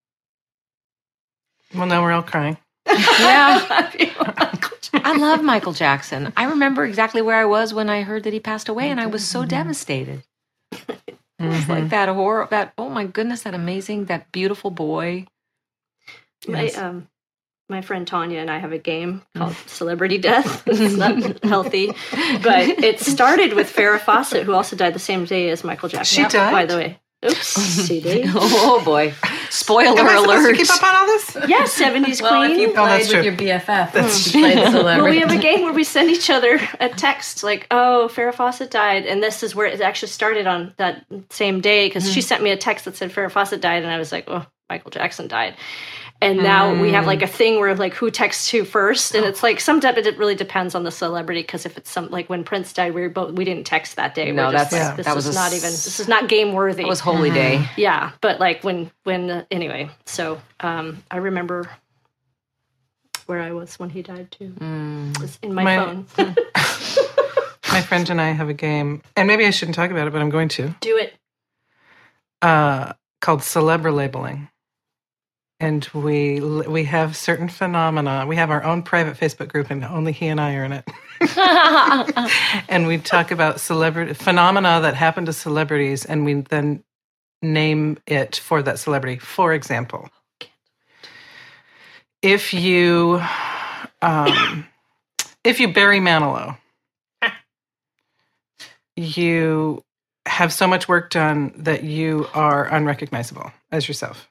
Well, now we're all crying. Yeah. I love Michael Jackson. I remember exactly where I was when I heard that he passed away, and I was so devastated. It was like that horror, oh my goodness, that amazing, that beautiful boy. Yes. My friend Tanya and I have a game called Celebrity Death. It's not healthy, but it started with Farrah Fawcett, who also died the same day as Michael Jackson. She died? By the way. Oops, she did. Oh boy. Spoiler Am I supposed alert. to keep up on all this? Yeah, 70s Well, if queen. you played that's with true. your BFF, you played the celebrity. Well, we have a game where we send each other a text like, "Oh, Farrah Fawcett died," and this is where it actually started on that same day because she sent me a text that said Farrah Fawcett died, and I was like, "Oh, Michael Jackson died." And now we have like a thing where like who texts who first, and it's like sometimes it really depends on the celebrity because if it's some like when Prince died, we didn't text that day. No, We're just, that's- this that is was a not even this is not game worthy. It was Holy Day. Yeah, but like when anyway, so I remember where I was when he died too. It was in my phone. My friend and I have a game, and maybe I shouldn't talk about it, but I'm going to, Do it. called Celebra Labeling. And we have certain phenomena. We have our own private Facebook group, and only he and I are in it. And we talk about celebrity phenomena that happen to celebrities, and we then name it for that celebrity. For example, if you Barry Manilow, you have so much work done that you are unrecognizable as yourself.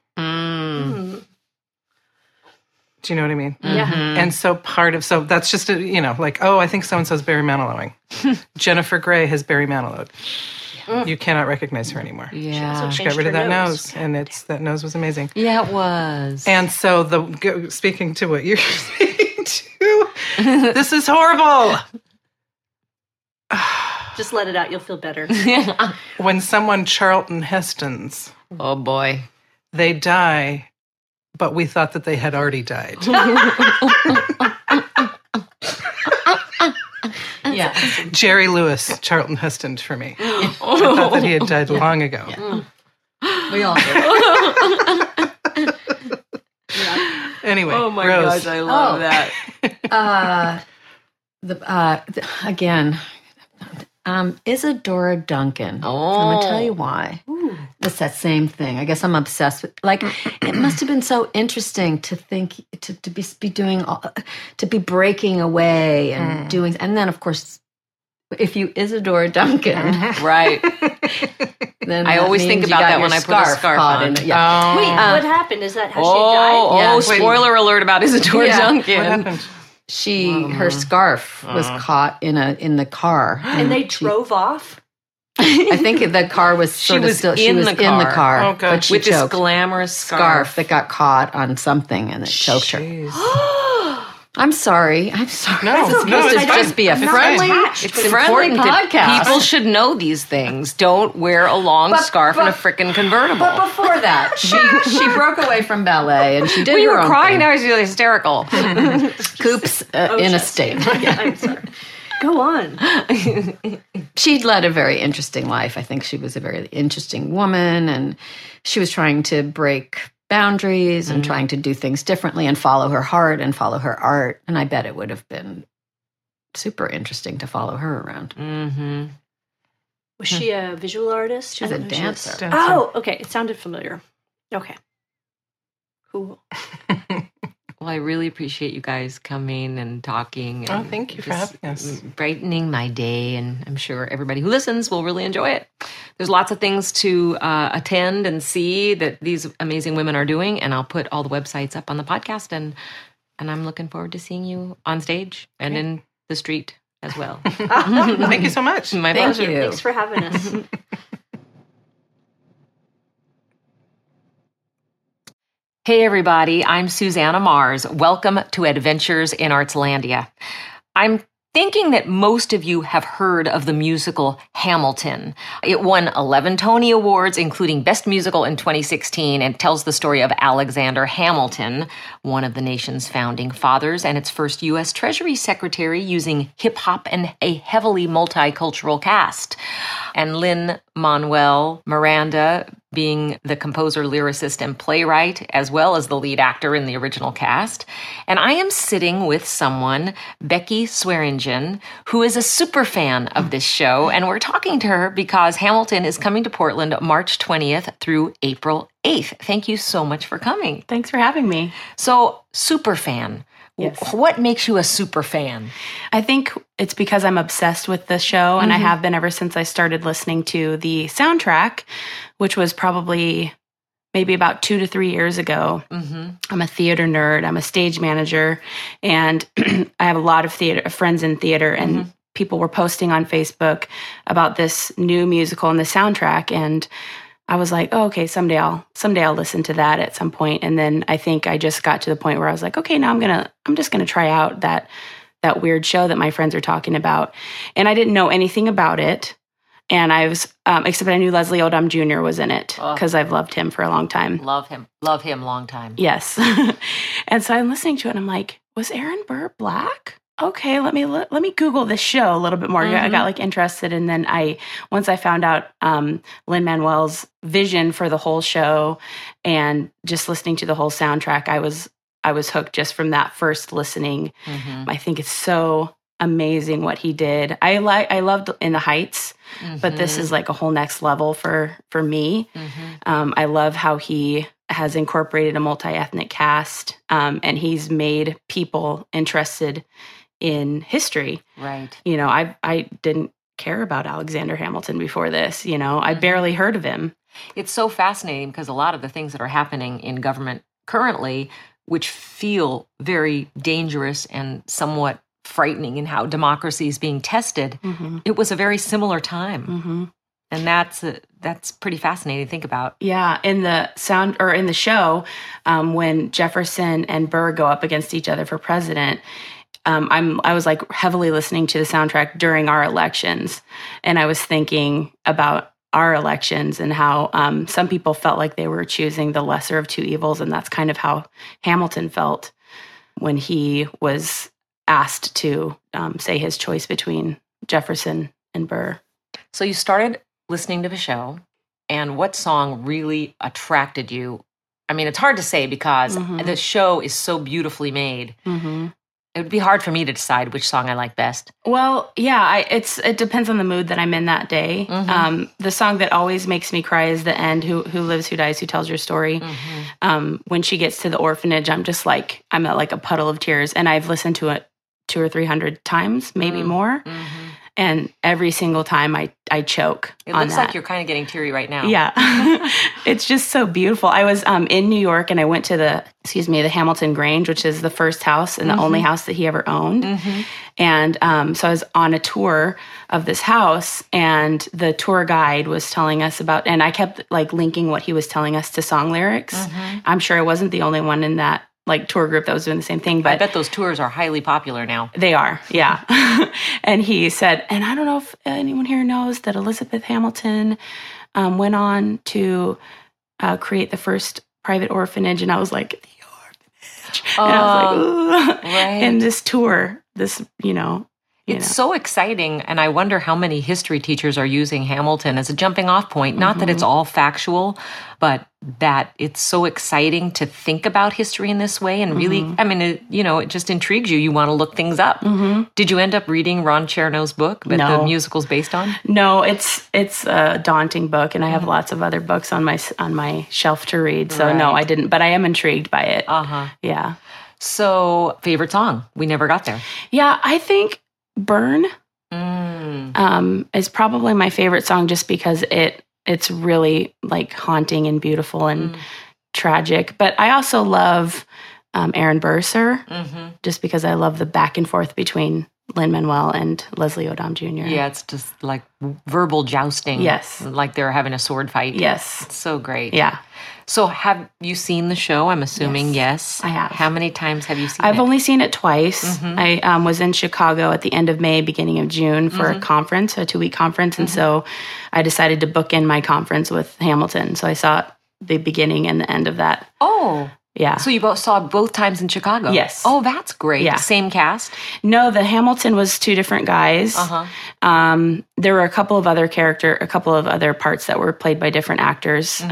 Do you know what I mean? Yeah. And so that's just like, oh, I think so-and-so's Barry Manilowing. Jennifer Grey has Barry Manilowed. You cannot recognize her anymore. Yeah. She got rid of that nose, and that nose was amazing. Yeah, it was. And so speaking to what you're speaking to, this is horrible. Just let it out. You'll feel better. When someone Charlton Heston's, Oh boy. they die, but we thought that they had already died. Yeah. Jerry Lewis, Charlton Heston for me. I thought that he had died long ago. We all do. Anyway, Oh my Rose. gosh, I love that. Again, Isadora Duncan. Oh. So I'm gonna tell you why. It's that same thing. I guess I'm obsessed with. Like, it must have been so interesting to think to be doing to be breaking away and doing, and then of course, if you Isadora Duncan, Right. then I that always means think you about got that your when I put a scarf caught on. in it. Yeah. Wait, Oh. what happened? Is that how Oh, she died? Yeah. spoiler alert about Isadora Yeah. Duncan. What happened? Her scarf was caught in the car, And they drove off? I think the car was sort of was still. She in was the in the car. car, Oh, God. but she With this choked. glamorous Scarf that got caught on something and it choked her. Jeez. I'm sorry. I'm sorry. No, This is no, supposed it's to fine. just be a It's friendly, fine. It's friendly important that podcast. people should know these things. Don't wear a long scarf in a frickin' convertible. But before that, she broke away from ballet and she did Well, you her were own crying. thing. Now you're hysterical. Coops in a state. I'm sorry. Go on. She'd led a very interesting life. I think she was a very interesting woman, and she was trying to break boundaries and trying to do things differently and follow her heart and follow her art. And I bet it would have been super interesting to follow her around. Mm-hmm. Was she a visual artist? She was I a don't know who she is. dancer. Oh, okay. It sounded familiar. Okay. Cool. Well, I really appreciate you guys coming and talking. Oh, And thank you for just having us. brightening my day, and I'm sure everybody who listens will really enjoy it. There's lots of things to attend and see that these amazing women are doing, and I'll put all the websites up on the podcast, and I'm looking forward to seeing you on stage and in the street as well. Thank you so much. My Thank pleasure. you. Thanks for having us. Hey everybody, I'm Susanna Mars. Welcome to Adventures in Artslandia. I'm thinking that most of you have heard of the musical Hamilton. It won 11 Tony Awards, including Best Musical in 2016, and tells the story of Alexander Hamilton, one of the nation's founding fathers, and its first U.S. Treasury Secretary, using hip-hop and a heavily multicultural cast. And Lin-Manuel Miranda being the composer, lyricist, and playwright, as well as the lead actor in the original cast. And I am sitting with someone, Becky Swearingen, who is a super fan of this show. And we're talking to her because Hamilton is coming to Portland March 20th through April 8th. Thank you so much for coming. Thanks for having me. So, super fan. Yes. What makes you a super fan? I think it's because I'm obsessed with this show, and I have been ever since I started listening to the soundtrack, which was probably maybe about 2 to 3 years ago. I'm a theater nerd. I'm a stage manager, and I have a lot of friends in theater, and people were posting on Facebook about this new musical and the soundtrack, and I was like, oh, okay, someday I'll listen to that at some point. And then I think I just got to the point where I was like, okay, now I'm just gonna try out that weird show that my friends are talking about. And I didn't know anything about it. And I was, except I knew Leslie Odom Jr. was in it because I've loved him for a long time. Love him, long time. Yes. And so I'm listening to it and I'm like, was Aaron Burr Black? Okay, let me Google this show a little bit more. I got like interested, and then once I found out Lin-Manuel's vision for the whole show, and just listening to the whole soundtrack, I was hooked just from that first listening. I think it's so amazing what he did. I loved In the Heights, but this is like a whole next level for me. I love how he has incorporated a multi-ethnic cast, and he's made people interested in history. Right. You know, I didn't care about Alexander Hamilton before this. You know, I barely heard of him. It's so fascinating because a lot of the things that are happening in government currently, which feel very dangerous and somewhat frightening in how democracy is being tested, it was a very similar time. And that's pretty fascinating to think about. Yeah, in the show, when Jefferson and Burr go up against each other for president, I was like heavily listening to the soundtrack during our elections, and I was thinking about our elections and how some people felt like they were choosing the lesser of two evils, and that's kind of how Hamilton felt when he was asked to say his choice between Jefferson and Burr. So you started listening to the show, and what song really attracted you? I mean, it's hard to say because the show is so beautifully made. It would be hard for me to decide which song I like best. Well, yeah, it depends on the mood that I'm in that day. The song that always makes me cry is the end. Who lives, who dies, who tells your story. When she gets to the orphanage, I'm at like a puddle of tears, and I've listened to it 200 or 300 times, maybe more. And every single time I choke. It looks like you're kind of getting teary right now. Yeah. It's just so beautiful. I was in New York, and I went to the Hamilton Grange, which is the first house and the only house that he ever owned. And so I was on a tour of this house, and the tour guide was telling us about, and I kept like linking what he was telling us to song lyrics. I'm sure I wasn't the only one in that like tour group that was doing the same thing. But I bet those tours are highly popular now. They are, yeah. And he said, and I don't know if anyone here knows that Elizabeth Hamilton went on to create the first private orphanage. And I was like, the orphanage. And I was like, ooh. Right. And this tour, It's so exciting, and I wonder how many history teachers are using Hamilton as a jumping off point. Not that it's all factual, but that it's so exciting to think about history in this way. And really, I mean, it just intrigues you. You want to look things up. Did you end up reading Ron Chernow's book that the musical's based on? No, it's a daunting book, and I have lots of other books on my shelf to read. So no, I didn't, but I am intrigued by it. Yeah. So, favorite song? We never got there. Yeah, I think Burn is probably my favorite song, just because it's really like haunting and beautiful and tragic. But I also love Aaron Burser, just because I love the back and forth between Lin-Manuel and Leslie Odom Jr. Yeah, it's just like verbal jousting. Yes. Like they're having a sword fight. Yes. It's so great. Yeah. So have you seen the show? I'm assuming yes. I have. How many times have you seen it? I've only seen it twice. I was in Chicago at the end of May, beginning of June for a conference, a 2-week conference. And so I decided to book in my conference with Hamilton. So I saw the beginning and the end of that. Oh. Yeah. So you both saw both times in Chicago? Yes. Oh, that's great. Yeah. Same cast? No, the Hamilton was 2 different guys. There were a couple of other parts that were played by different actors.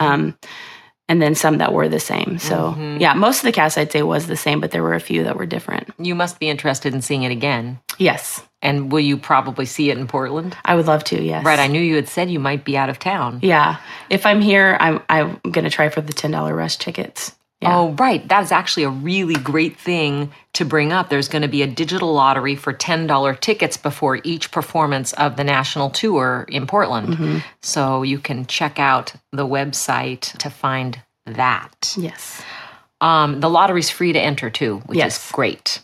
And then some that were the same. So, yeah, most of the cast, I'd say, was the same, but there were a few that were different. You must be interested in seeing it again. Yes. And will you probably see it in Portland? I would love to, yes. Right, I knew you had said you might be out of town. Yeah. If I'm here, I'm going to try for the $10 rush tickets. Yeah. Oh, right. That is actually a really great thing to bring up. There's going to be a digital lottery for $10 tickets before each performance of the national tour in Portland. So you can check out the website to find that. Yes. The lottery's free to enter too, which is great.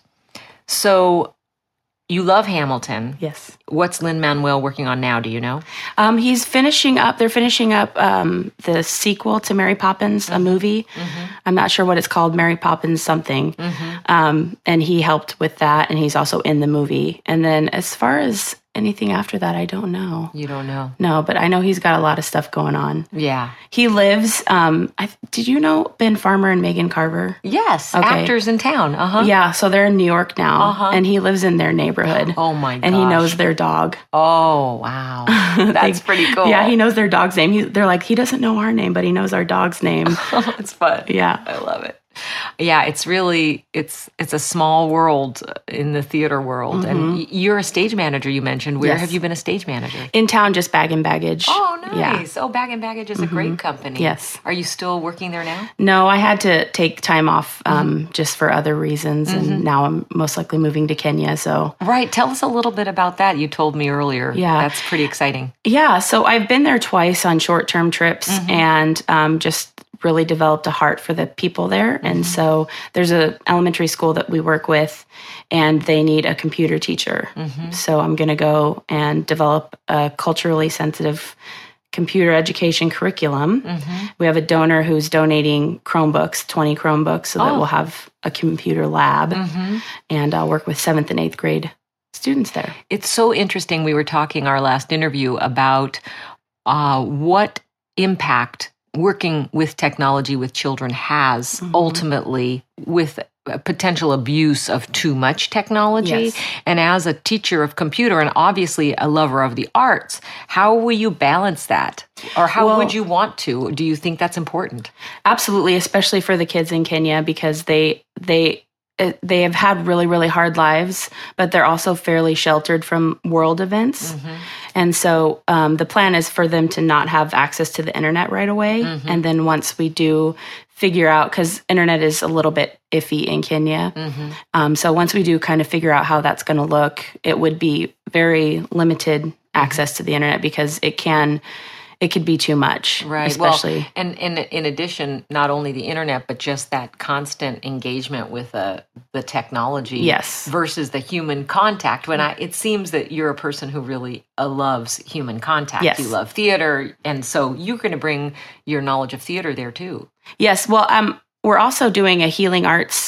So you love Hamilton. Yes. What's Lin-Manuel working on now? Do you know? He's finishing up. They're finishing up the sequel to Mary Poppins, a movie. I'm not sure what it's called, Mary Poppins something. And he helped with that, and he's also in the movie. And then as far as anything after that, I don't know. You don't know? No, but I know he's got a lot of stuff going on. Yeah. He lives, did you know Ben Farmer and Megan Carver? Yes, Okay. actors in town. Yeah, so they're in New York now, and he lives in their neighborhood. Oh my gosh. And he knows their dog. Oh, wow. That's pretty cool. Yeah, he knows their dog's name. They're like, he doesn't know our name, but he knows our dog's name. It's fun. Yeah. I love it. Yeah, it's really, it's a small world in the theater world. And you're a stage manager, you mentioned. Where have you been a stage manager? In town, just Bag and Baggage. Oh, nice. Yeah. Oh, Bag and Baggage is a great company. Yes. Are you still working there now? No, I had to take time off just for other reasons. And now I'm most likely moving to Kenya. So Right. Tell us a little bit about that. You told me earlier. Yeah. That's pretty exciting. yeah, so I've been there twice on short-term trips and just really developed a heart for the people there. And so there's a elementary school that we work with, and they need a computer teacher. So I'm going to go and develop a culturally sensitive computer education curriculum. We have a donor who's donating Chromebooks, 20 Chromebooks, so that we'll have a computer lab. And I'll work with 7th and 8th grade students there. It's so interesting. We were talking our last interview about what impact working with technology with children has ultimately with potential abuse of too much technology. Yes. And as a teacher of computer and obviously a lover of the arts, how will you balance that? Or how would you want to? Do you think that's important? Absolutely, especially for the kids in Kenya, because they have had really, really hard lives, but they're also fairly sheltered from world events. And so the plan is for them to not have access to the internet right away. And then once we do figure out, because internet is a little bit iffy in Kenya. So once we do kind of figure out how that's going to look, it would be very limited access to the internet, because it could be too much, right? Especially. Well, and in addition, not only the internet, but just that constant engagement with the technology, yes, versus the human contact. It seems that you're a person who really loves human contact. Yes. You love theater, and so you're going to bring your knowledge of theater there too. Yes. Well, we're also doing a healing arts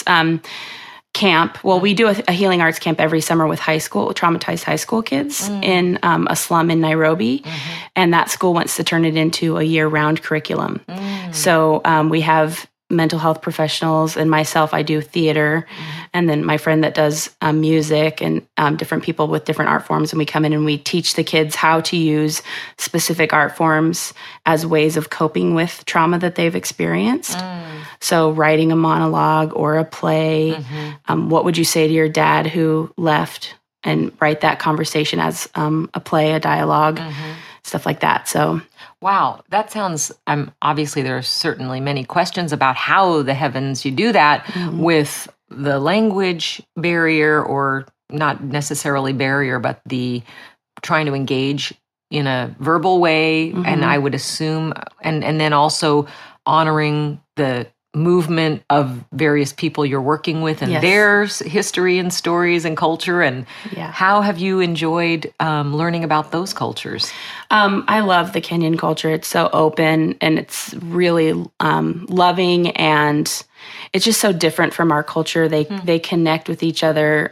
camp. Well, we do a healing arts camp every summer with traumatized high school kids in a slum in Nairobi. And that school wants to turn it into a year-round curriculum. So we have mental health professionals, and myself, I do theater, and then my friend that does music, and different people with different art forms. And we come in and we teach the kids how to use specific art forms as ways of coping with trauma that they've experienced. So writing a monologue or a play, what would you say to your dad who left, and write that conversation as a play, a dialogue, stuff like that. So, wow, that sounds, obviously there are certainly many questions about how the heavens you do that with the language barrier, or not necessarily barrier, but the trying to engage in a verbal way. And I would assume, and then also honoring the movement of various people you're working with and their history and stories and culture. And how have you enjoyed learning about those cultures? I love the Kenyan culture. It's so open, and it's really loving, and it's just so different from our culture. They connect with each other.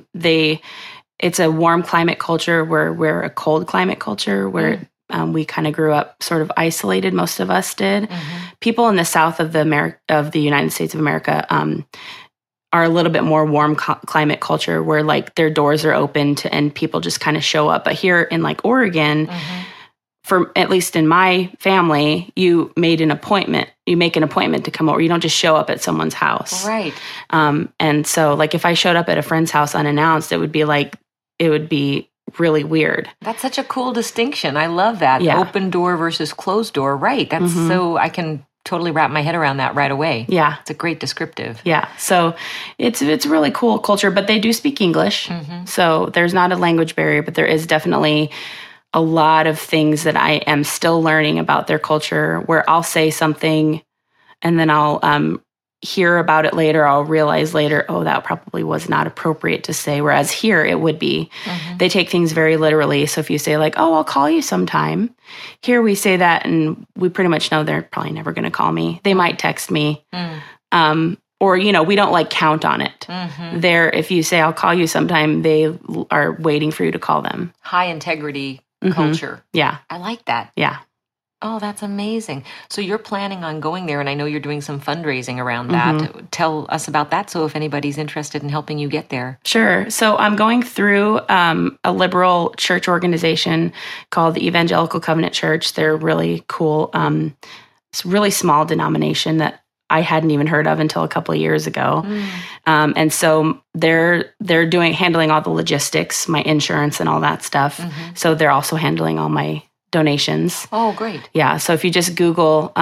It's a warm climate culture, where we're a cold climate culture, where we kind of grew up sort of isolated. Most of us did. People in the south of the United States of America are a little bit more warm climate culture, where like their doors are open and people just kind of show up. But here in like Oregon, for at least in my family, you make an appointment to come over. You don't just show up at someone's house. Right. And so like if I showed up at a friend's house unannounced, it would be really weird. That's such a cool distinction. I love that. Yeah. Open door versus closed door. Right. That's so, I can totally wrap my head around that right away. Yeah. It's a great descriptive. Yeah. So it's a really cool culture, but they do speak English. So there's not a language barrier, but there is definitely a lot of things that I am still learning about their culture, where I'll say something and then I'll hear about it later. I'll realize later, oh, that probably was not appropriate to say. Whereas here it would be. They take things very literally. So if you say like, oh, I'll call you sometime. Here we say that and we pretty much know they're probably never going to call me. They might text me. Or, we don't like count on it. There, if you say, I'll call you sometime, they are waiting for you to call them. High integrity culture. Yeah. I like that. Yeah. Oh, that's amazing. So you're planning on going there, and I know you're doing some fundraising around that. Tell us about that, so if anybody's interested in helping you get there. Sure. So I'm going through a liberal church organization called the Evangelical Covenant Church. They're really cool. It's a really small denomination that I hadn't even heard of until a couple of years ago. And so they're handling all the logistics, my insurance and all that stuff. So they're also handling all my donations. Oh, great. Yeah. So if you just Google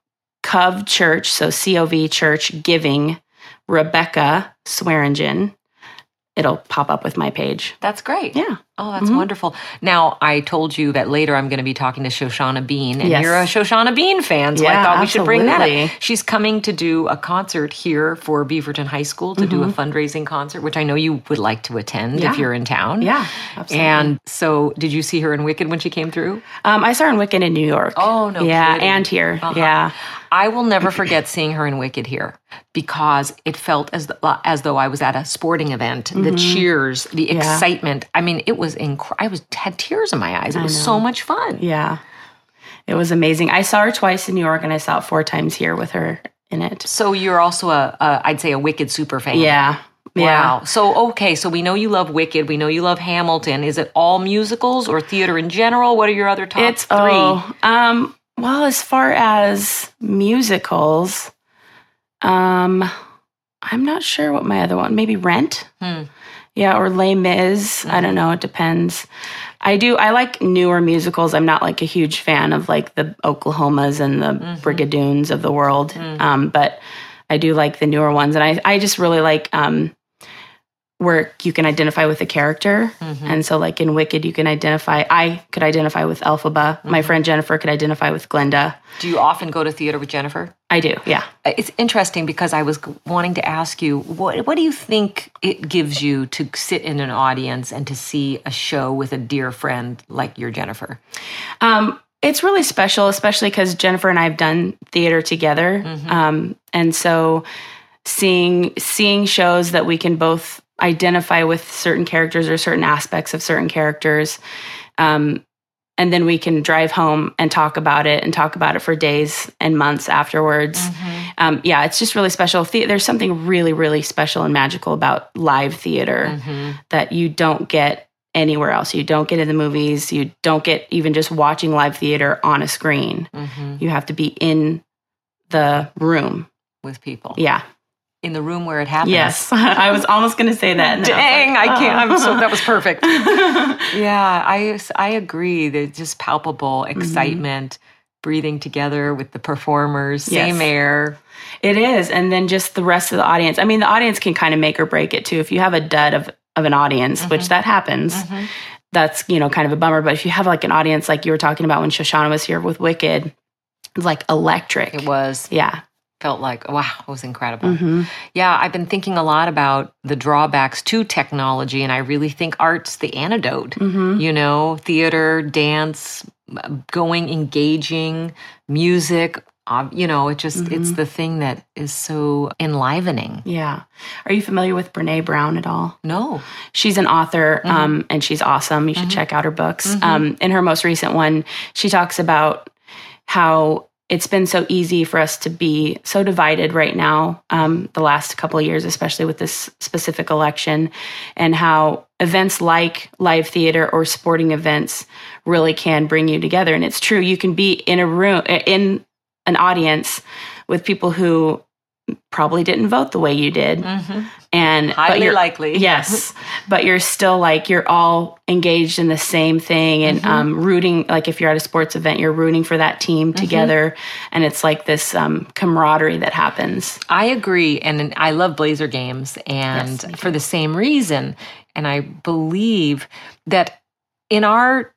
Cov Church, so COV Church Giving, Rebecca Swearingen, it'll pop up with my page. That's great. Yeah. Oh, that's wonderful. Now, I told you that later I'm going to be talking to Shoshana Bean, and you're a Shoshana Bean fan, so I thought we should bring that up. She's coming to do a concert here for Beaverton High School to do a fundraising concert, which I know you would like to attend if you're in town. Yeah, absolutely. And so, did you see her in Wicked when she came through? I saw her in Wicked in New York. Oh, no Yeah, kidding. and here. Yeah. I will never forget seeing her in Wicked here, because it felt as though I was at a sporting event. The cheers, the excitement. I mean, it was I had tears in my eyes. It was so much fun. Yeah. It was amazing. I saw her twice in New York, and I saw it 4 times here with her in it. So you're also I'd say a Wicked super fan. Yeah. Wow. So, okay. So we know you love Wicked. We know you love Hamilton. Is it all musicals or theater in general? What are your other top three? Well, as far as musicals, I'm not sure what my other one, maybe Rent. Yeah. Or Les Mis. I don't know. It depends. I like newer musicals. I'm not like a huge fan of like the Oklahomas and the Brigadoons of the world. But I do like the newer ones. And I just really like, where you can identify with the character. And so like in Wicked, I could identify with Elphaba. My friend Jennifer could identify with Glinda. Do you often go to theater with Jennifer? I do, yeah. It's interesting because I was wanting to ask you, what do you think it gives you to sit in an audience and to see a show with a dear friend like your Jennifer? It's really special, especially because Jennifer and I have done theater together. And so seeing shows that we can both identify with certain characters or certain aspects of certain characters. And then we can drive home and talk about it for days and months afterwards. It's just really special. There's something really, really special and magical about live theater that you don't get anywhere else. You don't get in the movies. You don't get even just watching live theater on a screen. You have to be in the room. With people. Yeah. In the room where it happens. Yes. I was almost going to say that. Dang, I can't. That was perfect. Yeah, I agree. There's just palpable excitement, breathing together with the performers, same air. It is. And then just the rest of the audience. I mean, the audience can kind of make or break it too. If you have a dud of an audience, which that happens, that's, kind of a bummer. But if you have like an audience like you were talking about when Shoshana was here with Wicked, it's like electric. It was. Yeah. Felt like, wow, it was incredible. Yeah, I've been thinking a lot about the drawbacks to technology, and I really think art's the antidote. Theater, dance, engaging, music, it's the thing that is so enlivening. Yeah. Are you familiar with Brené Brown at all? No. She's an author, and she's awesome. You should check out her books. In her most recent one, she talks about how it's been so easy for us to be so divided right now, the last couple of years, especially with this specific election, and how events like live theater or sporting events really can bring you together. And it's true. You can be in a room, in an audience with people who probably didn't vote the way you did. And highly likely. Yes. But you're still like, you're all engaged in the same thing and rooting, like if you're at a sports event, you're rooting for that team together. And it's like this camaraderie that happens. I agree. And I love Blazer games and for the same reason. And I believe that in our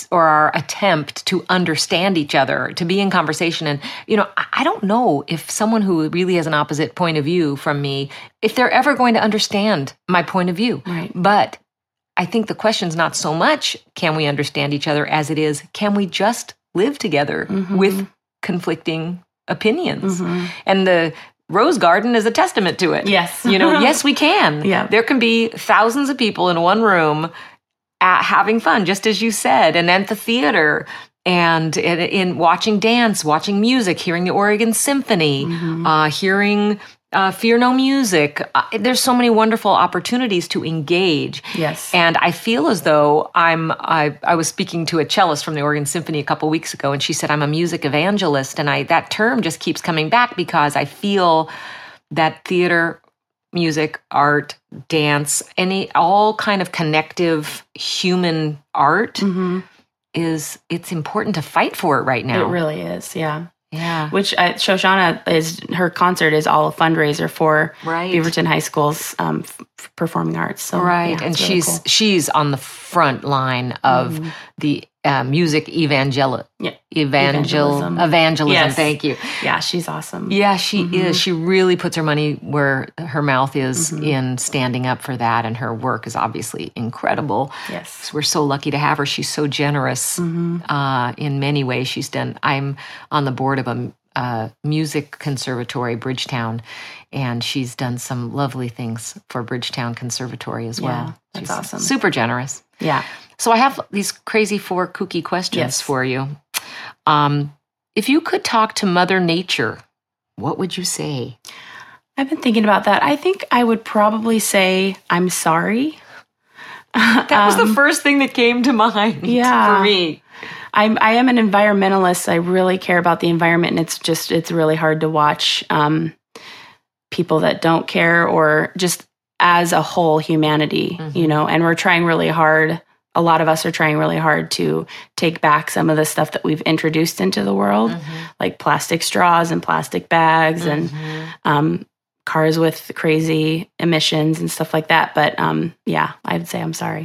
attempt to understand each other, to be in conversation. And, I don't know if someone who really has an opposite point of view from me, if they're ever going to understand my point of view. Right. But I think the question's not so much, can we understand each other, as it is, can we just live together with conflicting opinions? And the Rose Garden is a testament to it. Yes. Yes, we can. Yeah. There can be thousands of people in one room having fun, just as you said, and at the theater, and in watching dance, watching music, hearing the Oregon Symphony, hearing Fear No Music. There's so many wonderful opportunities to engage. Yes. And I feel as though I was speaking to a cellist from the Oregon Symphony a couple weeks ago, and she said, I'm a music evangelist. And that term just keeps coming back because I feel that theater, music, art, dance, all kind of connective human art it's important to fight for it right now. It really is, yeah. Yeah. Which Shoshana her concert is all a fundraiser for Beaverton High School's performing arts. So, right. Yeah, and really she's on the front line of the music evangelism. Yes. Thank you. Yeah, she's awesome. Yeah, she is. She really puts her money where her mouth is in standing up for that, and her work is obviously incredible. Yes. So we're so lucky to have her. She's so generous in many ways. I'm on the board of a music conservatory, Bridgetown, and she's done some lovely things for Bridgetown Conservatory as well. That's she's awesome. Super generous. Yeah. So I have these crazy 4 kooky questions for you. If you could talk to Mother Nature what would you say? I've been thinking about that. I think I would probably say, I'm sorry. That was the first thing that came to mind for me. I am an environmentalist. I really care about the environment, and it's really hard to watch people that don't care, or just as a whole humanity, and we're trying really hard. A lot of us are trying really hard to take back some of the stuff that we've introduced into the world, like plastic straws and plastic bags and cars with crazy emissions and stuff like that. But I'd say I'm sorry.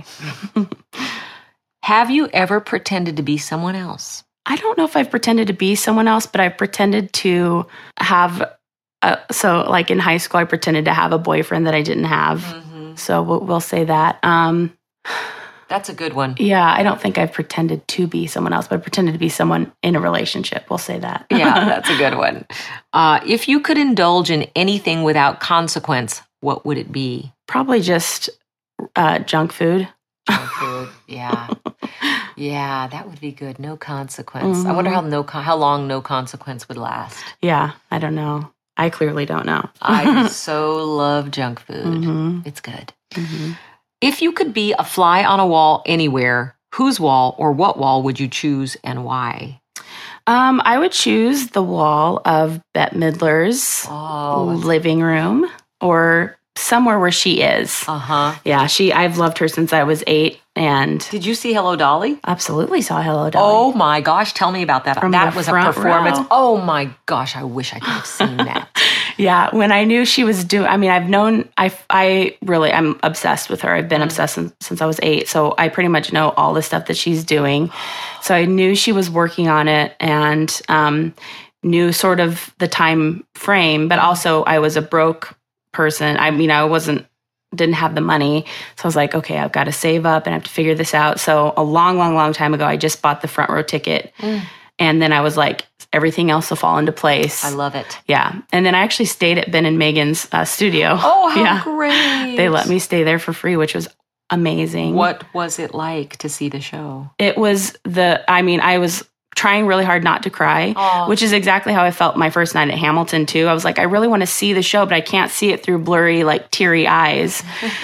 Have you ever pretended to be someone else? I don't know if I've pretended to be someone else, but I've pretended to have, like in high school, I pretended to have a boyfriend that I didn't have. So we'll say that. That's a good one. Yeah, I don't think I've pretended to be someone else, but I pretended to be someone in a relationship. We'll say that. Yeah, that's a good one. If you could indulge in anything without consequence, what would it be? Probably just junk food. Junk food, yeah. Yeah, that would be good. No consequence. I wonder how long no consequence would last. Yeah, I don't know. I clearly don't know. I so love junk food. It's good. If you could be a fly on a wall anywhere, whose wall or what wall would you choose and why? I would choose the wall of Bette Midler's living room, or somewhere where she is. Yeah, I've loved her since I was 8. And did you see Hello, Dolly? Absolutely saw Hello, Dolly. Oh my gosh, tell me about that. That was a performance. Row. Oh my gosh, I wish I could have seen that. Yeah, when I knew she was doing, I'm obsessed with her. I've been obsessed since I was 8. So I pretty much know all the stuff that she's doing. So I knew she was working on it, and knew sort of the time frame, but also I was a broke person. I didn't have the money. So I was like, okay, I've got to save up and I have to figure this out. So a long, long, long time ago, I just bought the front row ticket. And then I was like, everything else will fall into place. I love it. Yeah. And then I actually stayed at Ben and Megan's studio. Oh, how great. They let me stay there for free, which was amazing. What was it like to see the show? It was I was trying really hard not to cry, which is exactly how I felt my first night at Hamilton too. I was like, I really want to see the show, but I can't see it through blurry, like teary eyes.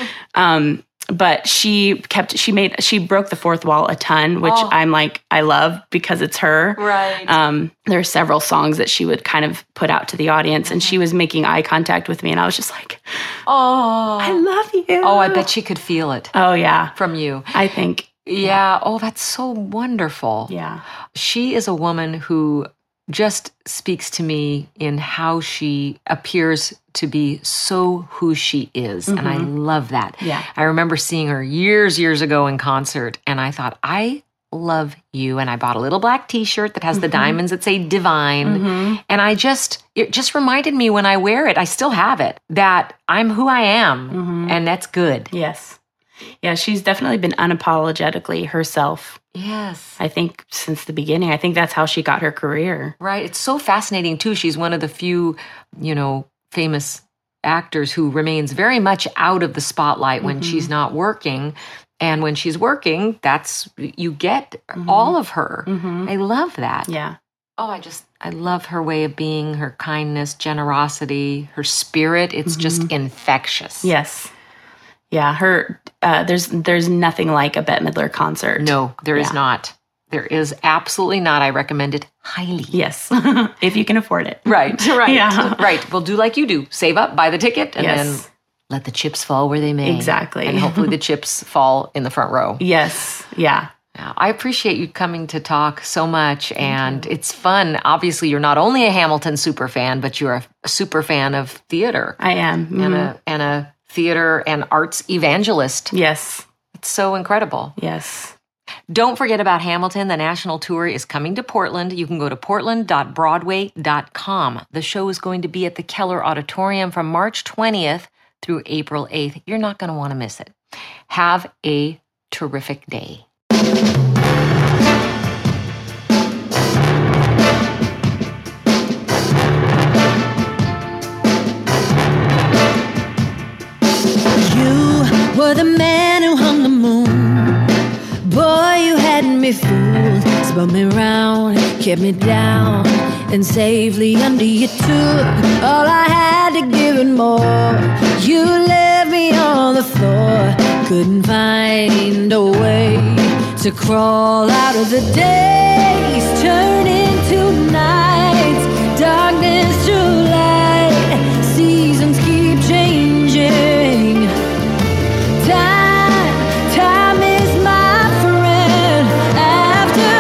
But she broke the fourth wall a ton, which I'm like, I love because it's her. Right. There are several songs that she would kind of put out to the audience, and she was making eye contact with me, and I was just like, oh, I love you. Oh, I bet she could feel it. Oh, yeah. From you. I think. Yeah. Oh, that's so wonderful. Yeah. She is a woman who just speaks to me in how she appears to be so who she is. And I love that. Yeah. I remember seeing her years ago in concert, and I thought, I love you. And I bought a little black t-shirt that has the diamonds that say Divine. And it just reminded me when I wear it, I still have it, that I'm who I am. And that's good. Yes. Yeah, she's definitely been unapologetically herself. Yes. I think since the beginning. I think that's how she got her career. Right. It's so fascinating, too. She's one of the few, famous actors who remains very much out of the spotlight when she's not working. And when she's working, you get all of her. I love that. Yeah. Oh, I love her way of being, her kindness, generosity, her spirit. It's just infectious. Yes. Yeah, there's nothing like a Bette Midler concert. No, there is not. There is absolutely not. I recommend it highly. Yes, if you can afford it. Right. Yeah. Right. Well, do like you do. Save up, buy the ticket, and then let the chips fall where they may. Exactly. And hopefully the chips fall in the front row. Yes. Yeah. I appreciate you coming to talk so much, and it's fun. Obviously, you're not only a Hamilton super fan, but you're a super fan of theater. I am. And a theater and arts evangelist. Yes. It's so incredible. Yes. Don't forget about Hamilton. The national tour is coming to Portland. You can go to portland.broadway.com. The show is going to be at the Keller Auditorium from March 20th through April 8th. You're not going to want to miss it. Have a terrific day. Were the man who hung the moon. Boy, you had me fooled. Spun me round, kept me down, and safely under you took all I had to give and more. You left me on the floor, couldn't find a way to crawl out of the days, turn into nights, darkness to light, seasons keep changing. Time is my friend after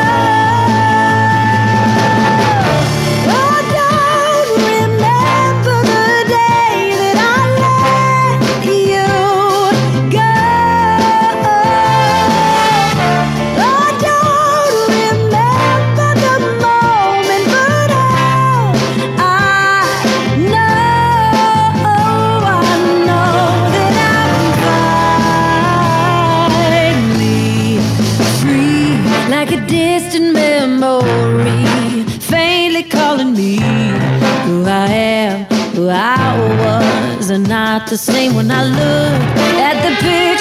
all. Oh, don't remember the day that I let you go. Oh, don't remember the moment, but I know that I'm finally free, like a distant memory, faintly calling me. Who I am, who I was, are not the same when I look at the picture